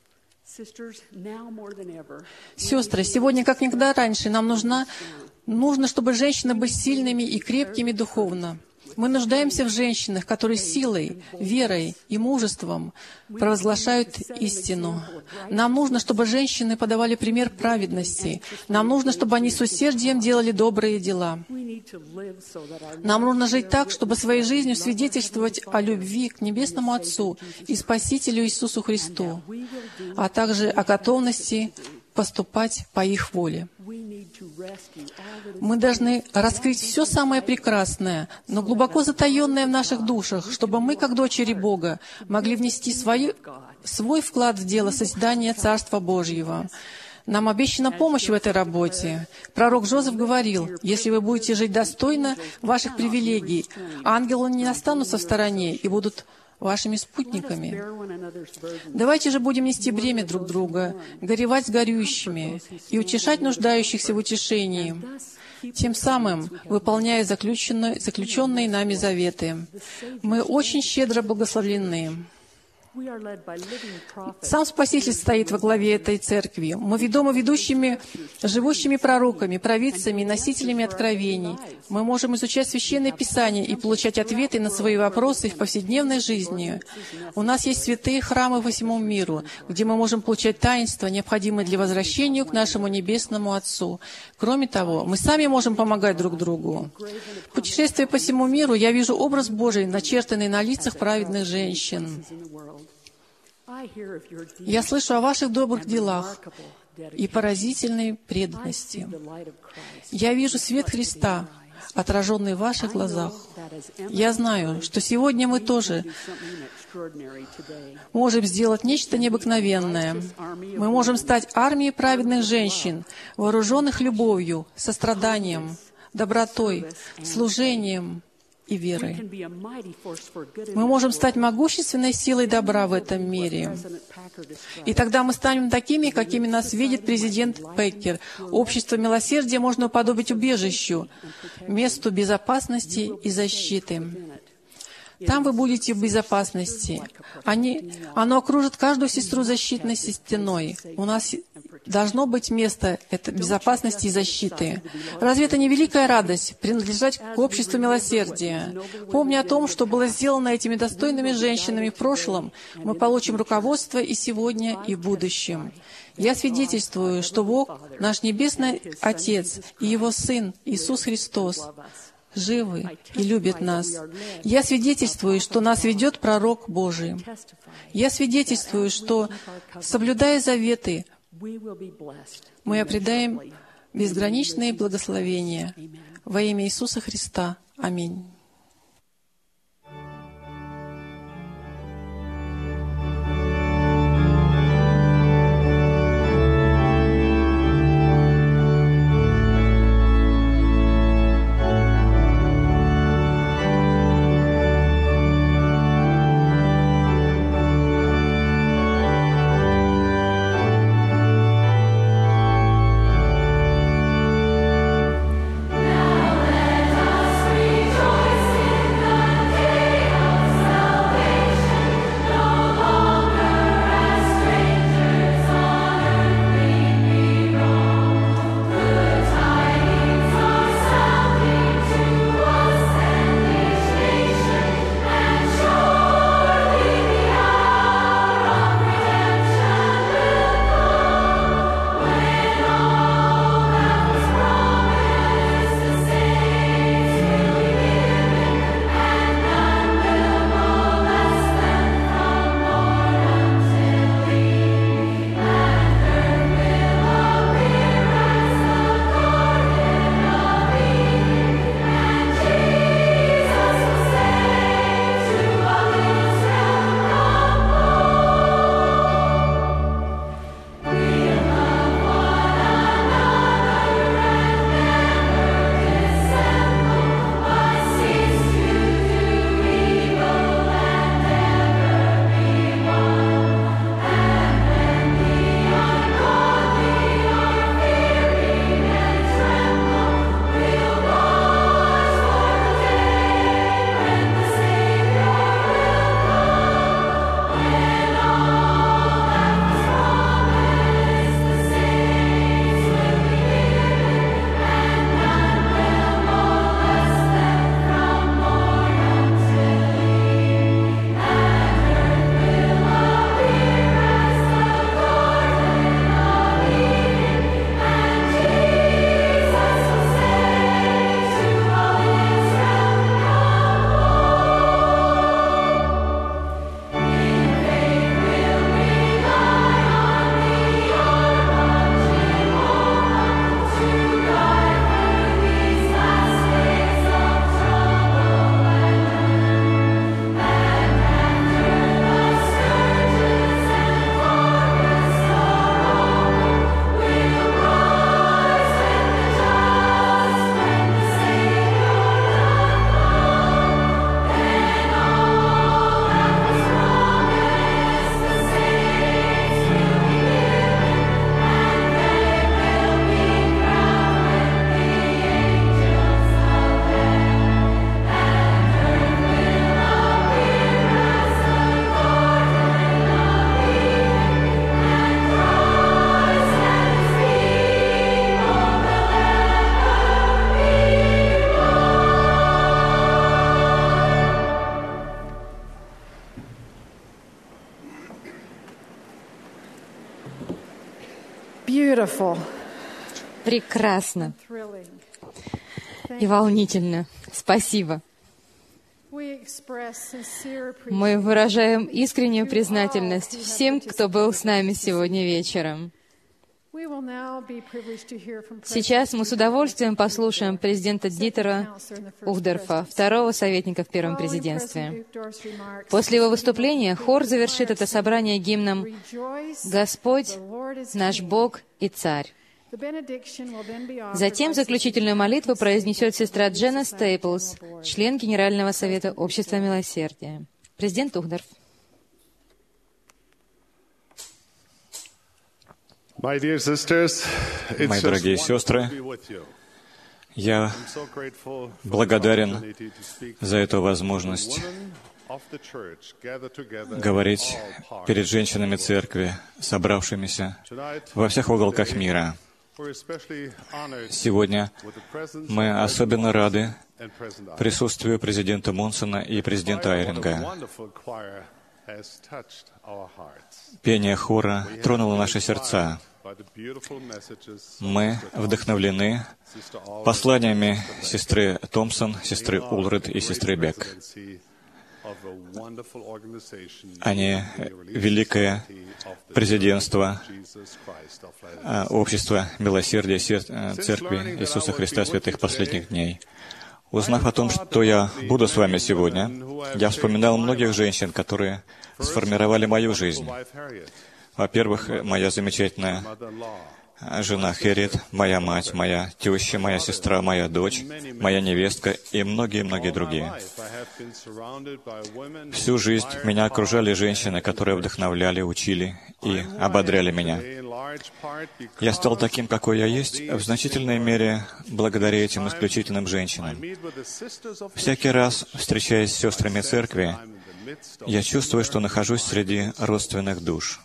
Сестры, сегодня, как никогда раньше, нам нужна, нужно, чтобы женщины были сильными и крепкими духовно. Мы нуждаемся в женщинах, которые силой, верой и мужеством провозглашают истину. Нам нужно, чтобы женщины подавали пример праведности. Нам нужно, чтобы они с усердием делали добрые дела. Нам нужно жить так, чтобы своей жизнью свидетельствовать о любви к Небесному Отцу и Спасителю Иисусу Христу, а также о готовности поступать по их воле. Мы должны раскрыть все самое прекрасное, но глубоко затаенное в наших душах, чтобы мы, как дочери Бога, могли внести свою, свой вклад в дело созидания Царства Божьего. Нам обещана помощь в этой работе. Пророк Жозеф говорил: «Если вы будете жить достойно ваших привилегий, ангелы не останутся в стороне и будут вашими спутниками». Давайте же будем нести бремя друг друга, горевать с горюющими и утешать нуждающихся в утешении, тем самым выполняя заключенные, заключенные нами заветы. Мы очень щедро благословлены. Сам Спаситель стоит во главе этой церкви. Мы ведомы ведущими, живущими пророками, провидцами и носителями откровений. Мы можем изучать Священное Писание и получать ответы на свои вопросы в повседневной жизни. У нас есть святые храмы по всему миру, где мы можем получать таинства, необходимые для возвращения к нашему Небесному Отцу. Кроме того, мы сами можем помогать друг другу. Путешествуя по всему миру, я вижу образ Божий, начертанный на лицах праведных женщин. Я слышу о ваших добрых делах и поразительной преданности. Я вижу свет Христа, отраженный в ваших глазах. Я знаю, что сегодня мы тоже можем сделать нечто необыкновенное. Мы можем стать армией праведных женщин, вооруженных любовью, состраданием, добротой, служением и верой. Мы можем стать могущественной силой добра в этом мире. И тогда мы станем такими, какими нас видит президент Пеккер. Общество милосердия можно уподобить убежищу, месту безопасности и защиты. Там вы будете в безопасности. Они, оно окружит каждую сестру защитной стеной. У нас должно быть место это безопасности и защиты. Разве это не великая радость принадлежать к обществу милосердия? Помня о том, что было сделано этими достойными женщинами в прошлом, мы получим руководство и сегодня, и в будущем. Я свидетельствую, что Бог, наш Небесный Отец и Его Сын Иисус Христос живы и любят нас. Я свидетельствую, что нас ведет пророк Божий. Я свидетельствую, что, соблюдая заветы, мы обретаем безграничные благословения. Во имя Иисуса Христа. Аминь. Rejoice beautiful. Прекрасно Thrilling. и волнительно. Спасибо. We express sincere Мы выражаем искреннюю признательность всем, кто был с нами сегодня вечером. We will now be privileged to hear from Сейчас мы с удовольствием послушаем президента Дитера Ухдорфа, второго советника в первом президентстве. После его выступления хор завершит это собрание гимном «Господь, наш Бог и Царь». Затем заключительную молитву произнесет сестра Дженна Стейплс, член Генерального совета Общества Милосердия. Президент Ухдорф. Мои дорогие сестры, я благодарен за эту возможность говорить перед женщинами церкви, собравшимися во всех уголках мира. Сегодня мы особенно рады присутствию президента Монсона и президента Айринга. Пение хора тронуло наши сердца. Мы вдохновлены посланиями сестры Томпсон, сестры Улред и сестры Бек. Они великое президентство Общества Милосердия Церкви Иисуса Христа Святых Последних Дней. Узнав о том, что я буду с вами сегодня, я вспоминал многих женщин, которые сформировали мою жизнь. Во-первых, моя замечательная жена Хэрриет, моя мать, моя теща, моя сестра, моя дочь, моя невестка и многие-многие другие. Всю жизнь меня окружали женщины, которые вдохновляли, учили и ободряли меня. Я стал таким, какой я есть, в значительной мере благодаря этим исключительным женщинам. Всякий раз, встречаясь с сестрами церкви, я чувствую, что нахожусь среди родственных душ.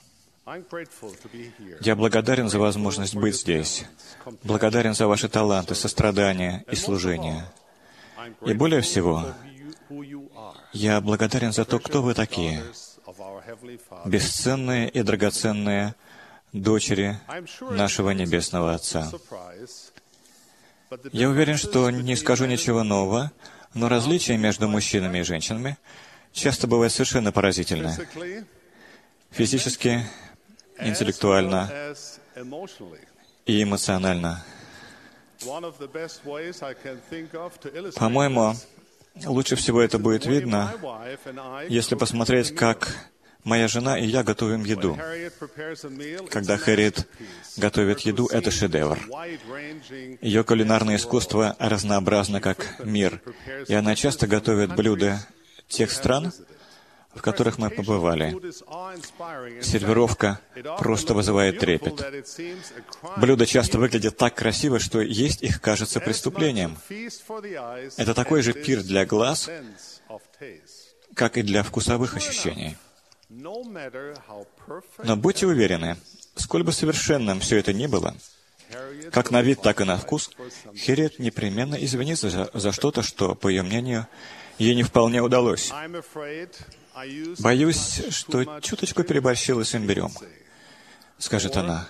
Я благодарен за возможность быть здесь, благодарен за ваши таланты, сострадание и служение. И более всего, я благодарен за то, кто вы такие, бесценные и драгоценные дочери нашего Небесного Отца. Я уверен, что не скажу ничего нового, но различия между мужчинами и женщинами часто бывают совершенно поразительны. Физически, интеллектуально и эмоционально. По-моему, лучше всего это будет видно, если посмотреть, как моя жена и я готовим еду. Когда Хэрриет готовит еду, это шедевр. Ее кулинарное искусство разнообразно, как мир, и она часто готовит блюда тех стран, в которых мы побывали. Сервировка просто вызывает трепет. Блюда часто выглядят так красиво, что есть их кажется преступлением. Это такой же пир для глаз, как и для вкусовых ощущений. Но будьте уверены, сколь бы совершенным все это ни было, как на вид, так и на вкус, Хэрриет непременно извинится за, за что-то, что, по ее мнению, ей не вполне удалось. «Боюсь, что чуточку переборщила с имбирем», — скажет она.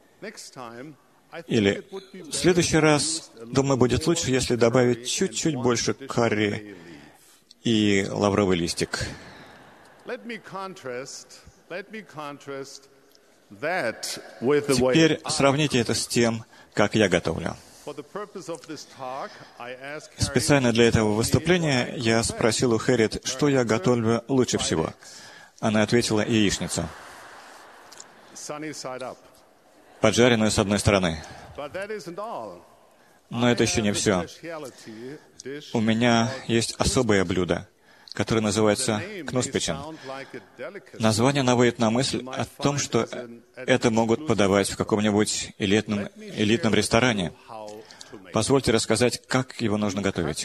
Или «В следующий раз, думаю, будет лучше, если добавить чуть-чуть больше карри и лавровый листик». Теперь сравните это с тем, как я готовлю. Специально для этого выступления я спросил у Хэрриет, что я готовлю лучше всего. Она ответила: яичницу. Поджаренную с одной стороны. Но это еще не все. У меня есть особое блюдо, которое называется кнуспичен. Название наводит на мысль о том, что это могут подавать в каком-нибудь элитном, элитном ресторане. Позвольте рассказать, как его нужно готовить.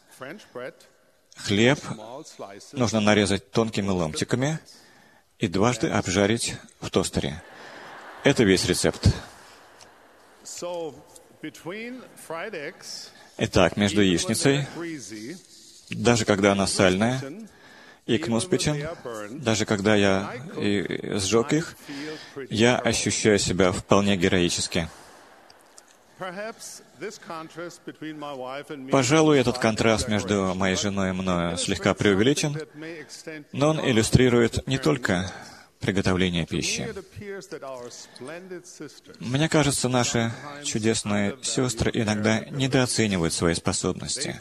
Хлеб нужно нарезать тонкими ломтиками и дважды обжарить в тостере. Это весь рецепт. Итак, между яичницей, даже когда она сальная, и Кнуспичем, даже когда я и сжег их, я ощущаю себя вполне героически. Пожалуй, этот контраст между моей женой и мною слегка преувеличен, но он иллюстрирует не только приготовление пищи. Мне кажется, наши чудесные сестры иногда недооценивают свои способности.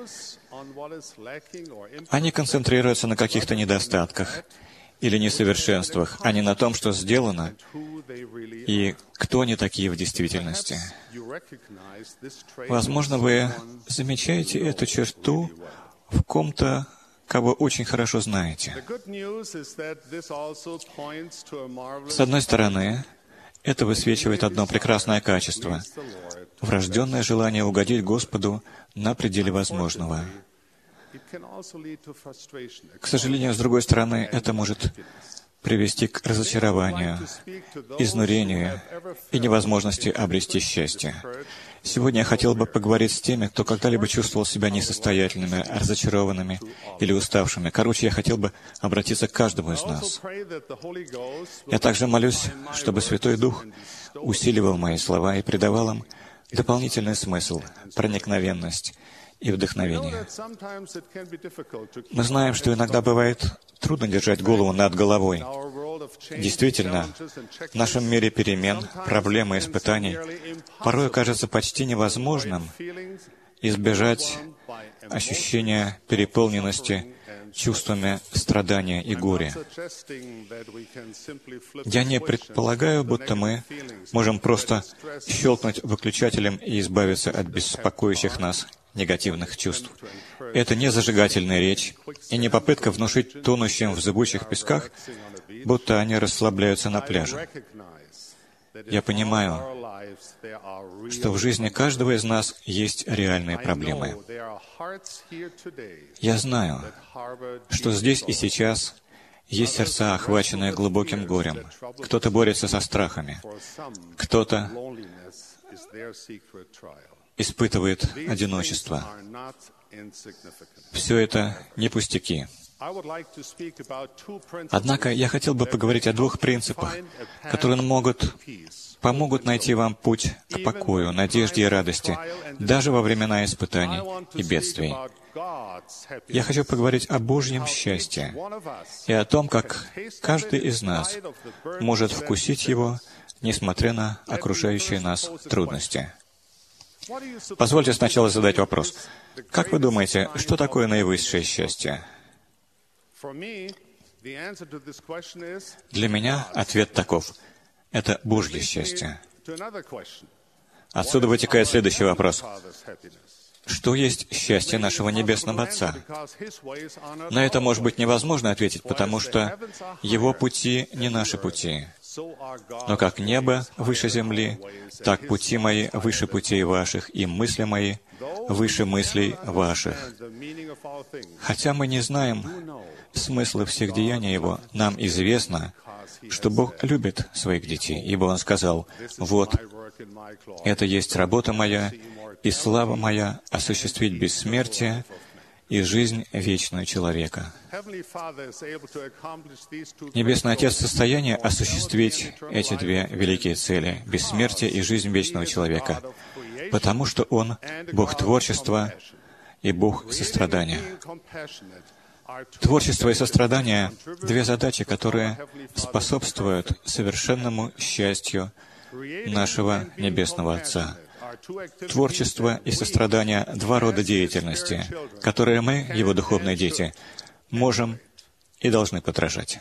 Они концентрируются на каких-то недостатках или несовершенствах, а не на том, что сделано, и кто они такие в действительности. Возможно, вы замечаете эту черту в ком-то, кого очень хорошо знаете. С одной стороны, это высвечивает одно прекрасное качество — врожденное желание угодить Господу на пределе возможного. К сожалению, с другой стороны, это может привести к разочарованию, изнурению и невозможности обрести счастье. Сегодня я хотел бы поговорить с теми, кто когда-либо чувствовал себя несостоятельными, разочарованными или уставшими. Короче, я хотел бы обратиться к каждому из нас. Я также молюсь, чтобы Святой Дух усиливал мои слова и придавал им дополнительный смысл, проникновенность и вдохновение. Мы знаем, что иногда бывает трудно держать голову над головой. Действительно, в нашем мире перемен, проблем и испытаний порой кажется почти невозможным избежать ощущения переполненности чувствами страдания и горя. Я не предполагаю, будто мы можем просто щелкнуть выключателем и избавиться от беспокоящих нас негативных чувств. Это не зажигательная речь и не попытка внушить тонущим в зыбучих песках, будто они расслабляются на пляже. Я понимаю, что в жизни каждого из нас есть реальные проблемы. Я знаю, что здесь и сейчас есть сердца, охваченные глубоким горем. Кто-то борется со страхами, кто-то испытывает одиночество. Все это не пустяки. Однако я хотел бы поговорить о двух принципах, которые могут, помогут найти вам путь к покою, надежде и радости, даже во времена испытаний и бедствий. Я хочу поговорить о Божьем счастье и о том, как каждый из нас может вкусить его, несмотря на окружающие нас трудности. Позвольте сначала задать вопрос. Как вы думаете, что такое наивысшее счастье? Для меня ответ таков. Это Божье счастье. Отсюда вытекает следующий вопрос. Что есть счастье нашего Небесного Отца? На это, может быть, невозможно ответить, потому что Его пути не наши пути. Но как небо выше земли, так пути мои выше путей ваших, и мысли мои выше мыслей ваших. Хотя мы не знаем смысла всех деяний Его, нам известно, что Бог любит своих детей, ибо Он сказал: «Вот, это есть работа моя и слава моя осуществить бессмертие и жизнь вечную человека». Небесный Отец в состоянии осуществить эти две великие цели — бессмертие и жизнь вечного человека, потому что Он — Бог творчества и Бог сострадания. Творчество и сострадание — две задачи, которые способствуют совершенному счастью нашего Небесного Отца. Творчество и сострадание — два рода деятельности, которые мы, Его духовные дети, можем и должны подражать.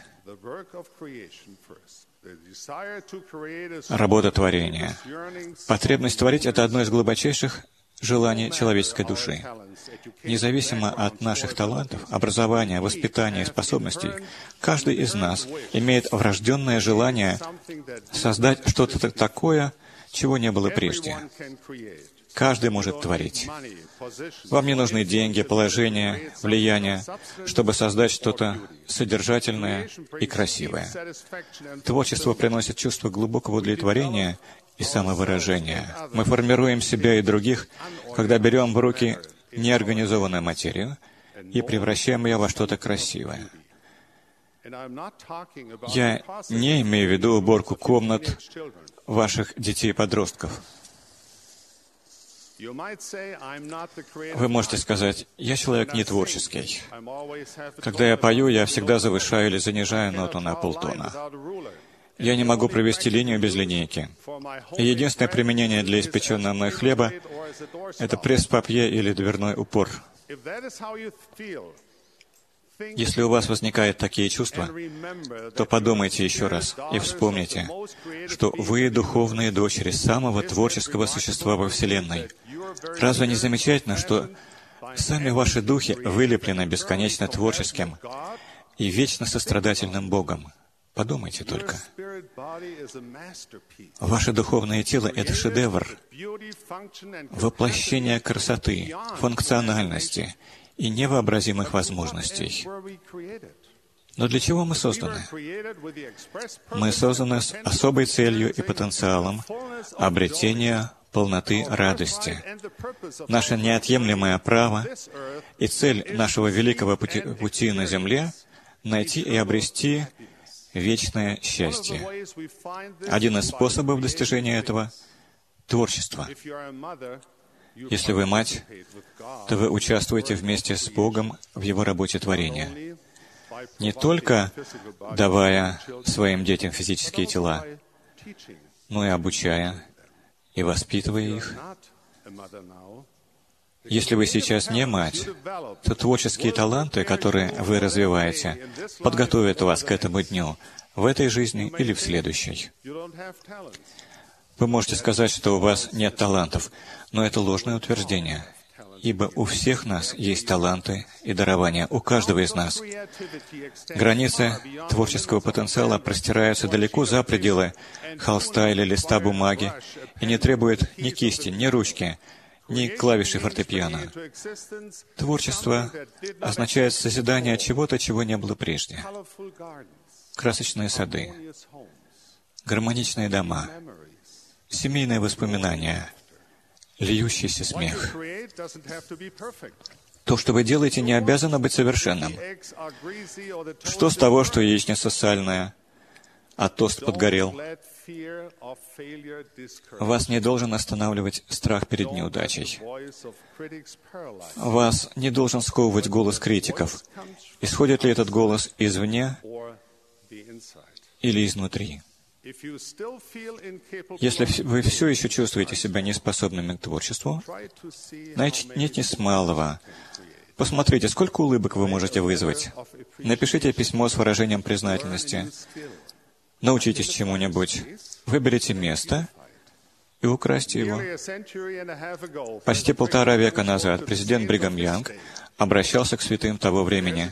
Работа творения. Потребность творить — это одно из глубочайших желаний человеческой души. Независимо от наших талантов, образования, воспитания и способностей, каждый из нас имеет врожденное желание создать что-то такое, чего не было прежде. Каждый может творить. Вам не нужны деньги, положение, влияние, чтобы создать что-то содержательное и красивое. Творчество приносит чувство глубокого удовлетворения и самовыражения. Мы формируем себя и других, когда берем в руки неорганизованную материю и превращаем ее во что-то красивое. Я не имею в виду уборку комнат ваших детей-подростков. Вы можете сказать, я человек не творческий. Когда я пою, я всегда завышаю или занижаю ноту на полтона. Я не могу провести линию без линейки. И единственное применение для испеченного мной хлеба — это пресс-папье или дверной упор. Если у вас возникают такие чувства, то подумайте еще раз и вспомните, что вы духовные дочери самого творческого существа во Вселенной. Разве не замечательно, что сами ваши духи вылеплены бесконечно творческим и вечно сострадательным Богом? Подумайте только. Ваше духовное тело — это шедевр, воплощение красоты, функциональности и невообразимых возможностей. Но для чего мы созданы? Мы созданы с особой целью и потенциалом обретения полноты радости. Наше неотъемлемое право и цель нашего великого пути, пути на земле — найти и обрести вечное счастье. Один из способов достижения этого — творчество. Если вы мать, то вы участвуете вместе с Богом в Его работе творения, не только давая своим детям физические тела, но и обучая и воспитывая их. Если вы сейчас не мать, то творческие таланты, которые вы развиваете, подготовят вас к этому дню, в этой жизни или в следующей. Вы можете сказать, что у вас нет талантов, но это ложное утверждение, ибо у всех нас есть таланты и дарования, у каждого из нас. Границы творческого потенциала простираются далеко за пределы холста или листа бумаги и не требуют ни кисти, ни ручки, ни клавиши фортепиано. Творчество означает созидание чего-то, чего не было прежде. Красочные сады, гармоничные дома, семейные воспоминания, льющийся смех. То, что вы делаете, не обязано быть совершенным. Что с того, что яичница сальная, а тост подгорел? Вас не должен останавливать страх перед неудачей. Вас не должен сковывать голос критиков. Исходит ли этот голос извне или изнутри? Если вы все еще чувствуете себя неспособными к творчеству, начните с малого. Посмотрите, сколько улыбок вы можете вызвать. Напишите письмо с выражением признательности. Научитесь чему-нибудь. Выберите место и украсьте его. Почти полтора века назад президент Бригам Янг обращался к святым того времени.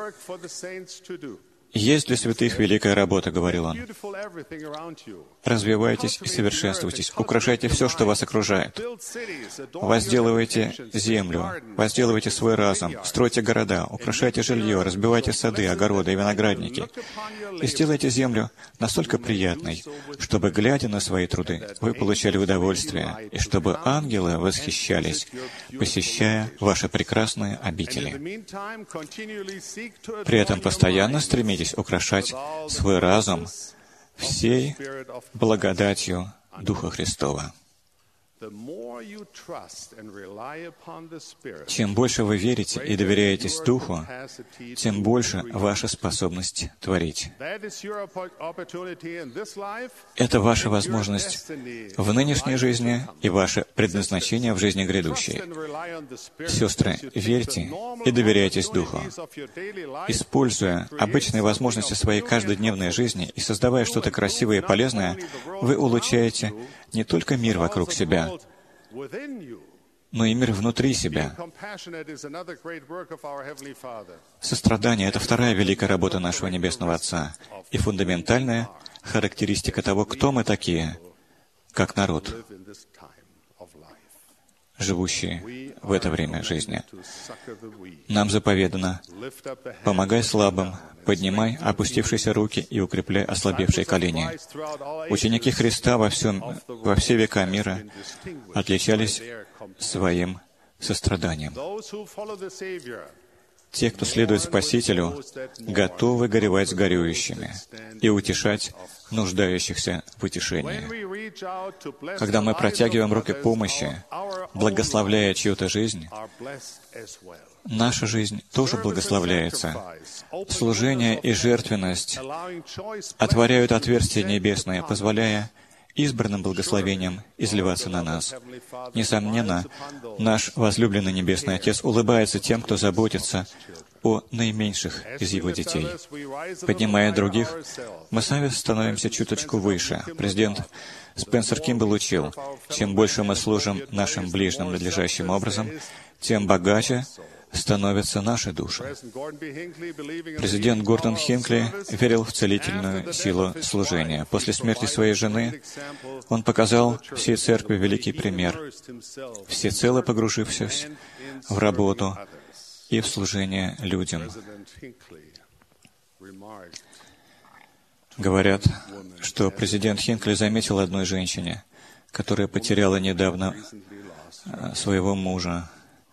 «Есть для святых великая работа», — говорил он. «Развивайтесь и совершенствуйтесь, украшайте все, что вас окружает. Возделывайте землю, возделывайте свой разум, стройте города, украшайте жилье, разбивайте сады, огороды и виноградники. И сделайте землю настолько приятной, чтобы, глядя на свои труды, вы получали удовольствие, и чтобы ангелы восхищались, посещая ваши прекрасные обители. При этом постоянно стремитесь украшать свой разум всей благодатью Духа Христова. Чем больше вы верите и доверяетесь Духу, тем больше ваша способность творить. Это ваша возможность в нынешней жизни и ваше предназначение в жизни грядущей. Сестры, верьте и доверяйтесь Духу. Используя обычные возможности своей каждодневной жизни и создавая что-то красивое и полезное, вы улучшаете не только мир вокруг себя, но и мир внутри себя. Сострадание — это вторая великая работа нашего Небесного Отца и фундаментальная характеристика того, кто мы такие, как народ, живущий в это время жизни. Нам заповедано: «Помогай слабым, поднимай опустившиеся руки и укрепляй ослабевшие колени». Ученики Христа во, всем, во все века мира отличались своим состраданием. Те, кто следует Спасителю, готовы горевать с горюющими и утешать нуждающихся в утешении. Когда мы протягиваем руки помощи, благословляя чью-то жизнь, наша жизнь тоже благословляется. Служение и жертвенность отворяют отверстия небесные, позволяя избранным благословением изливаться на нас. Несомненно, наш возлюбленный Небесный Отец улыбается тем, кто заботится о наименьших из Его детей. Поднимая других, мы сами становимся чуточку выше. Президент Спенсер Кимбл учил, чем больше мы служим нашим ближним надлежащим образом, тем богаче становятся наши души. Президент Гордон Хинкли верил в целительную силу служения. После смерти своей жены он показал всей церкви великий пример, всецело погрузившись в работу и в служение людям. Говорят, что президент Хинкли заметил одной женщине, которая потеряла недавно своего мужа: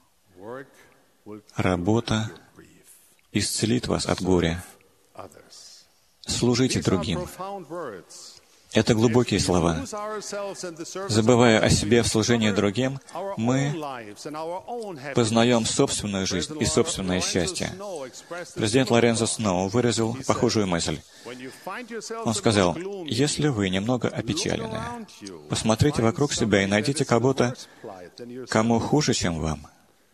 «Работа исцелит вас от горя. Служите другим». Это глубокие слова. Забывая о себе в служении другим, мы познаем собственную жизнь и собственное счастье. Президент Лорензо Сноу выразил похожую мысль. Он сказал: «Если вы немного опечалены, посмотрите вокруг себя и найдите кого-то, кому хуже, чем вам.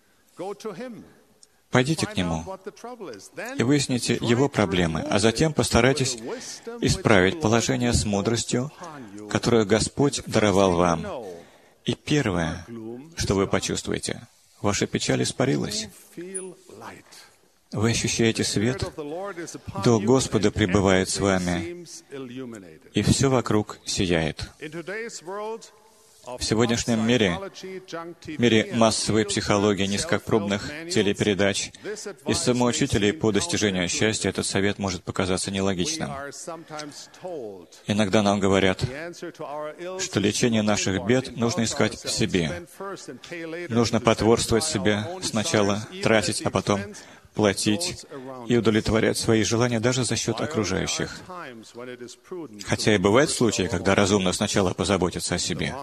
Пойдите к нему и выясните его проблемы, а затем постарайтесь исправить положение с мудростью, которую Господь даровал вам. И первое, что вы почувствуете, ваша печаль испарилась. Вы ощущаете свет, Дух Господа пребывает с вами, и все вокруг сияет». В сегодняшнем мире, мире массовой психологии, низкопробных телепередач и самоучителей по достижению счастья, этот совет может показаться нелогичным. Иногда нам говорят, что лечение наших бед нужно искать в себе. Нужно потворствовать себе, сначала тратить, а потом платить и удовлетворять свои желания даже за счет окружающих. Хотя и бывают случаи, когда разумно сначала позаботиться о себе.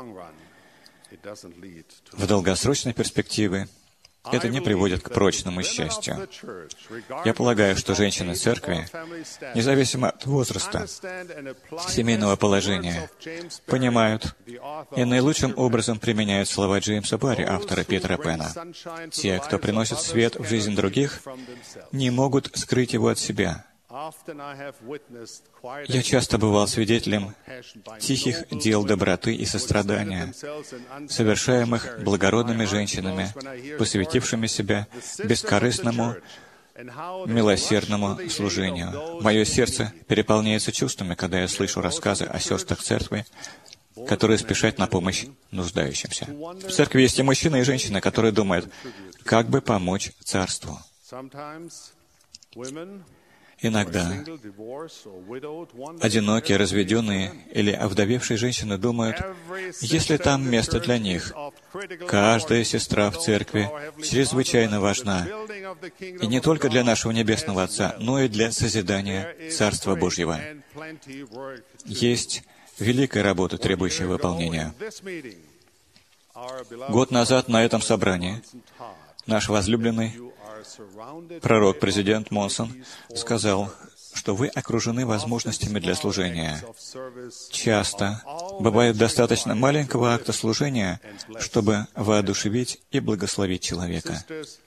В долгосрочной перспективе это не приводит к прочному счастью. Я полагаю, что женщины церкви, независимо от возраста, семейного положения, понимают и наилучшим образом применяют слова Джеймса Барри, автора Питера Пэна. Те, кто приносит свет в жизнь других, не могут скрыть его от себя. Я часто бывал свидетелем тихих дел доброты и сострадания, совершаемых благородными женщинами, посвятившими себя бескорыстному, милосердному служению. Мое сердце переполняется чувствами, когда я слышу рассказы о сестрах церкви, которые спешат на помощь нуждающимся. В церкви есть и мужчины, и женщины, которые думают, как бы помочь царству. Иногда одинокие, разведенные или овдовевшие женщины думают, если там место для них, каждая сестра в церкви чрезвычайно важна, и не только для нашего Небесного Отца, но и для созидания Царства Божьего. Есть великая работа, требующая выполнения. Год назад на этом собрании наш возлюбленный пророк, президент Монсон, сказал, что вы окружены возможностями для служения. Часто бывает достаточно маленького акта служения, чтобы воодушевить и благословить человека.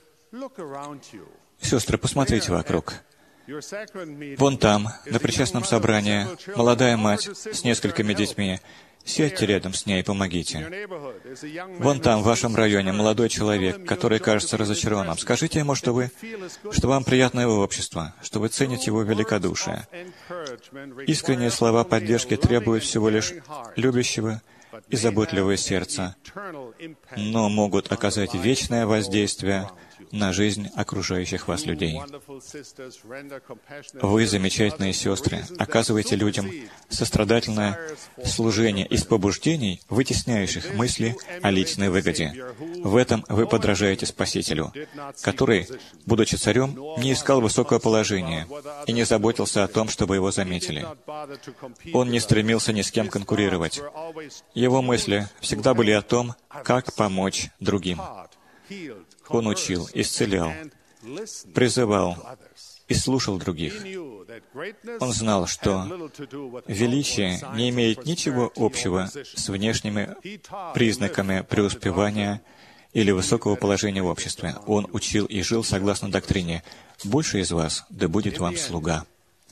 Сестры, посмотрите вокруг. Вон там, на причастном собрании, молодая мать с несколькими детьми. Сядьте рядом с ней и помогите. Вон там, в вашем районе, молодой человек, который кажется разочарованным. Скажите ему, что вы, что вам приятно его общество, что вы цените его великодушие. Искренние слова поддержки требуют всего лишь любящего и заботливого сердца, но могут оказать вечное воздействие на жизнь окружающих вас людей. Вы, замечательные сестры, оказываете людям сострадательное служение из побуждений, вытесняющих мысли о личной выгоде. В этом вы подражаете Спасителю, который, будучи царем, не искал высокого положения и не заботился о том, чтобы его заметили. Он не стремился ни с кем конкурировать. Его мысли всегда были о том, как помочь другим. Он учил, исцелял, призывал и слушал других. Он знал, что величие не имеет ничего общего с внешними признаками преуспевания или высокого положения в обществе. Он учил и жил согласно доктрине: «Больше из вас, да будет вам слуга».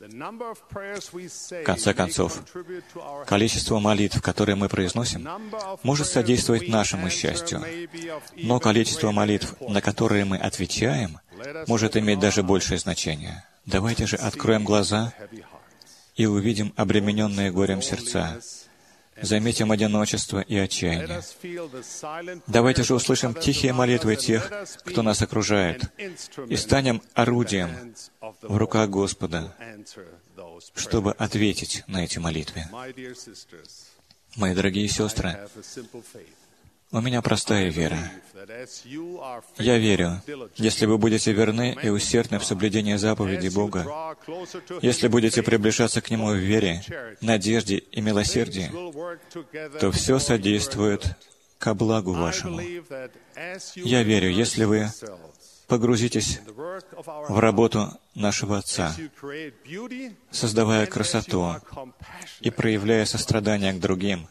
В конце концов, количество молитв, которые мы произносим, может содействовать нашему счастью, но количество молитв, на которые мы отвечаем, может иметь даже большее значение. Давайте же откроем глаза и увидим обремененные горем сердца, заметим одиночество и отчаяние. Давайте же услышим тихие молитвы тех, кто нас окружает, и станем орудием в руках Господа, чтобы ответить на эти молитвы. Мои дорогие сестры, у меня простая вера. Я верю, если вы будете верны и усердны в соблюдении заповедей Бога, если будете приближаться к Нему в вере, надежде и милосердии, то все содействует ко благу вашему. Я верю, если вы погрузитесь в работу нашего Отца, создавая красоту и проявляя сострадание к другим,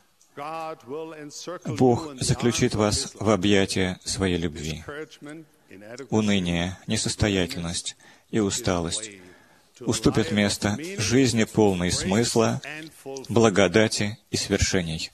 Бог заключит вас в объятия своей любви. Уныние, несостоятельность и усталость уступят место жизни, полной смысла, благодати и свершений.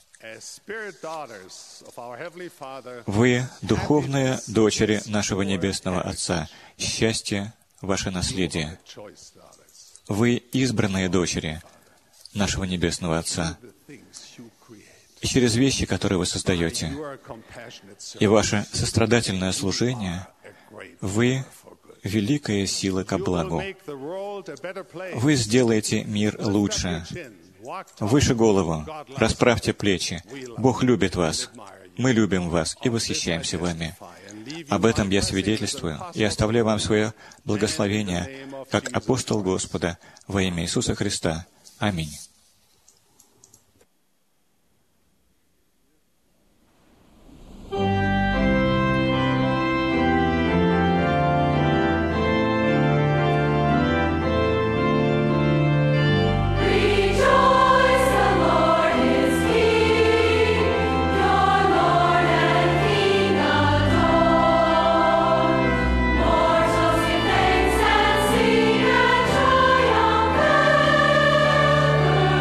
Вы — духовные дочери нашего Небесного Отца. Счастье — ваше наследие. Вы — избранные дочери нашего Небесного Отца. И через вещи, которые вы создаете, и ваше сострадательное служение, вы — великая сила ко благу. Вы сделаете мир лучше. Выше голову, расправьте плечи. Бог любит вас. Мы любим вас и восхищаемся вами. Об этом я свидетельствую и оставляю вам свое благословение, как апостол Господа, во имя Иисуса Христа. Аминь. Thanks and sing and triumph ever.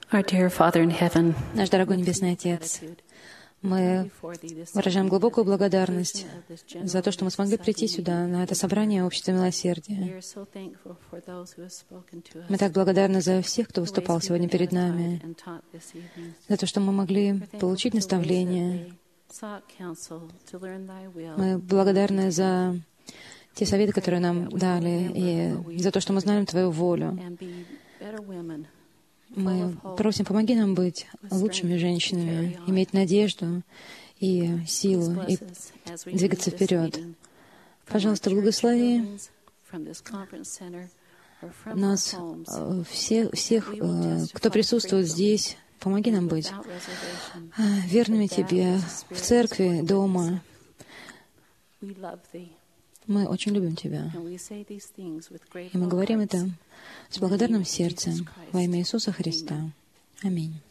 Our dear Father in heaven, Наш дорогой Небесный Отец, мы выражаем глубокую благодарность за то, что мы смогли прийти сюда, на это собрание Общества Милосердия. Мы так благодарны за всех, кто выступал сегодня перед нами, за то, что мы могли получить наставление. Мы благодарны за те советы, которые нам дали, и за то, что мы знаем Твою волю. Мы просим, помоги нам быть лучшими женщинами, иметь надежду и силу, и двигаться вперед. Пожалуйста, благослови нас, всех, всех, кто присутствует здесь. Помоги нам быть верными Тебе в церкви, дома. Мы очень любим Тебя. И мы говорим это с благодарным сердцем во имя Иисуса Христа. Аминь.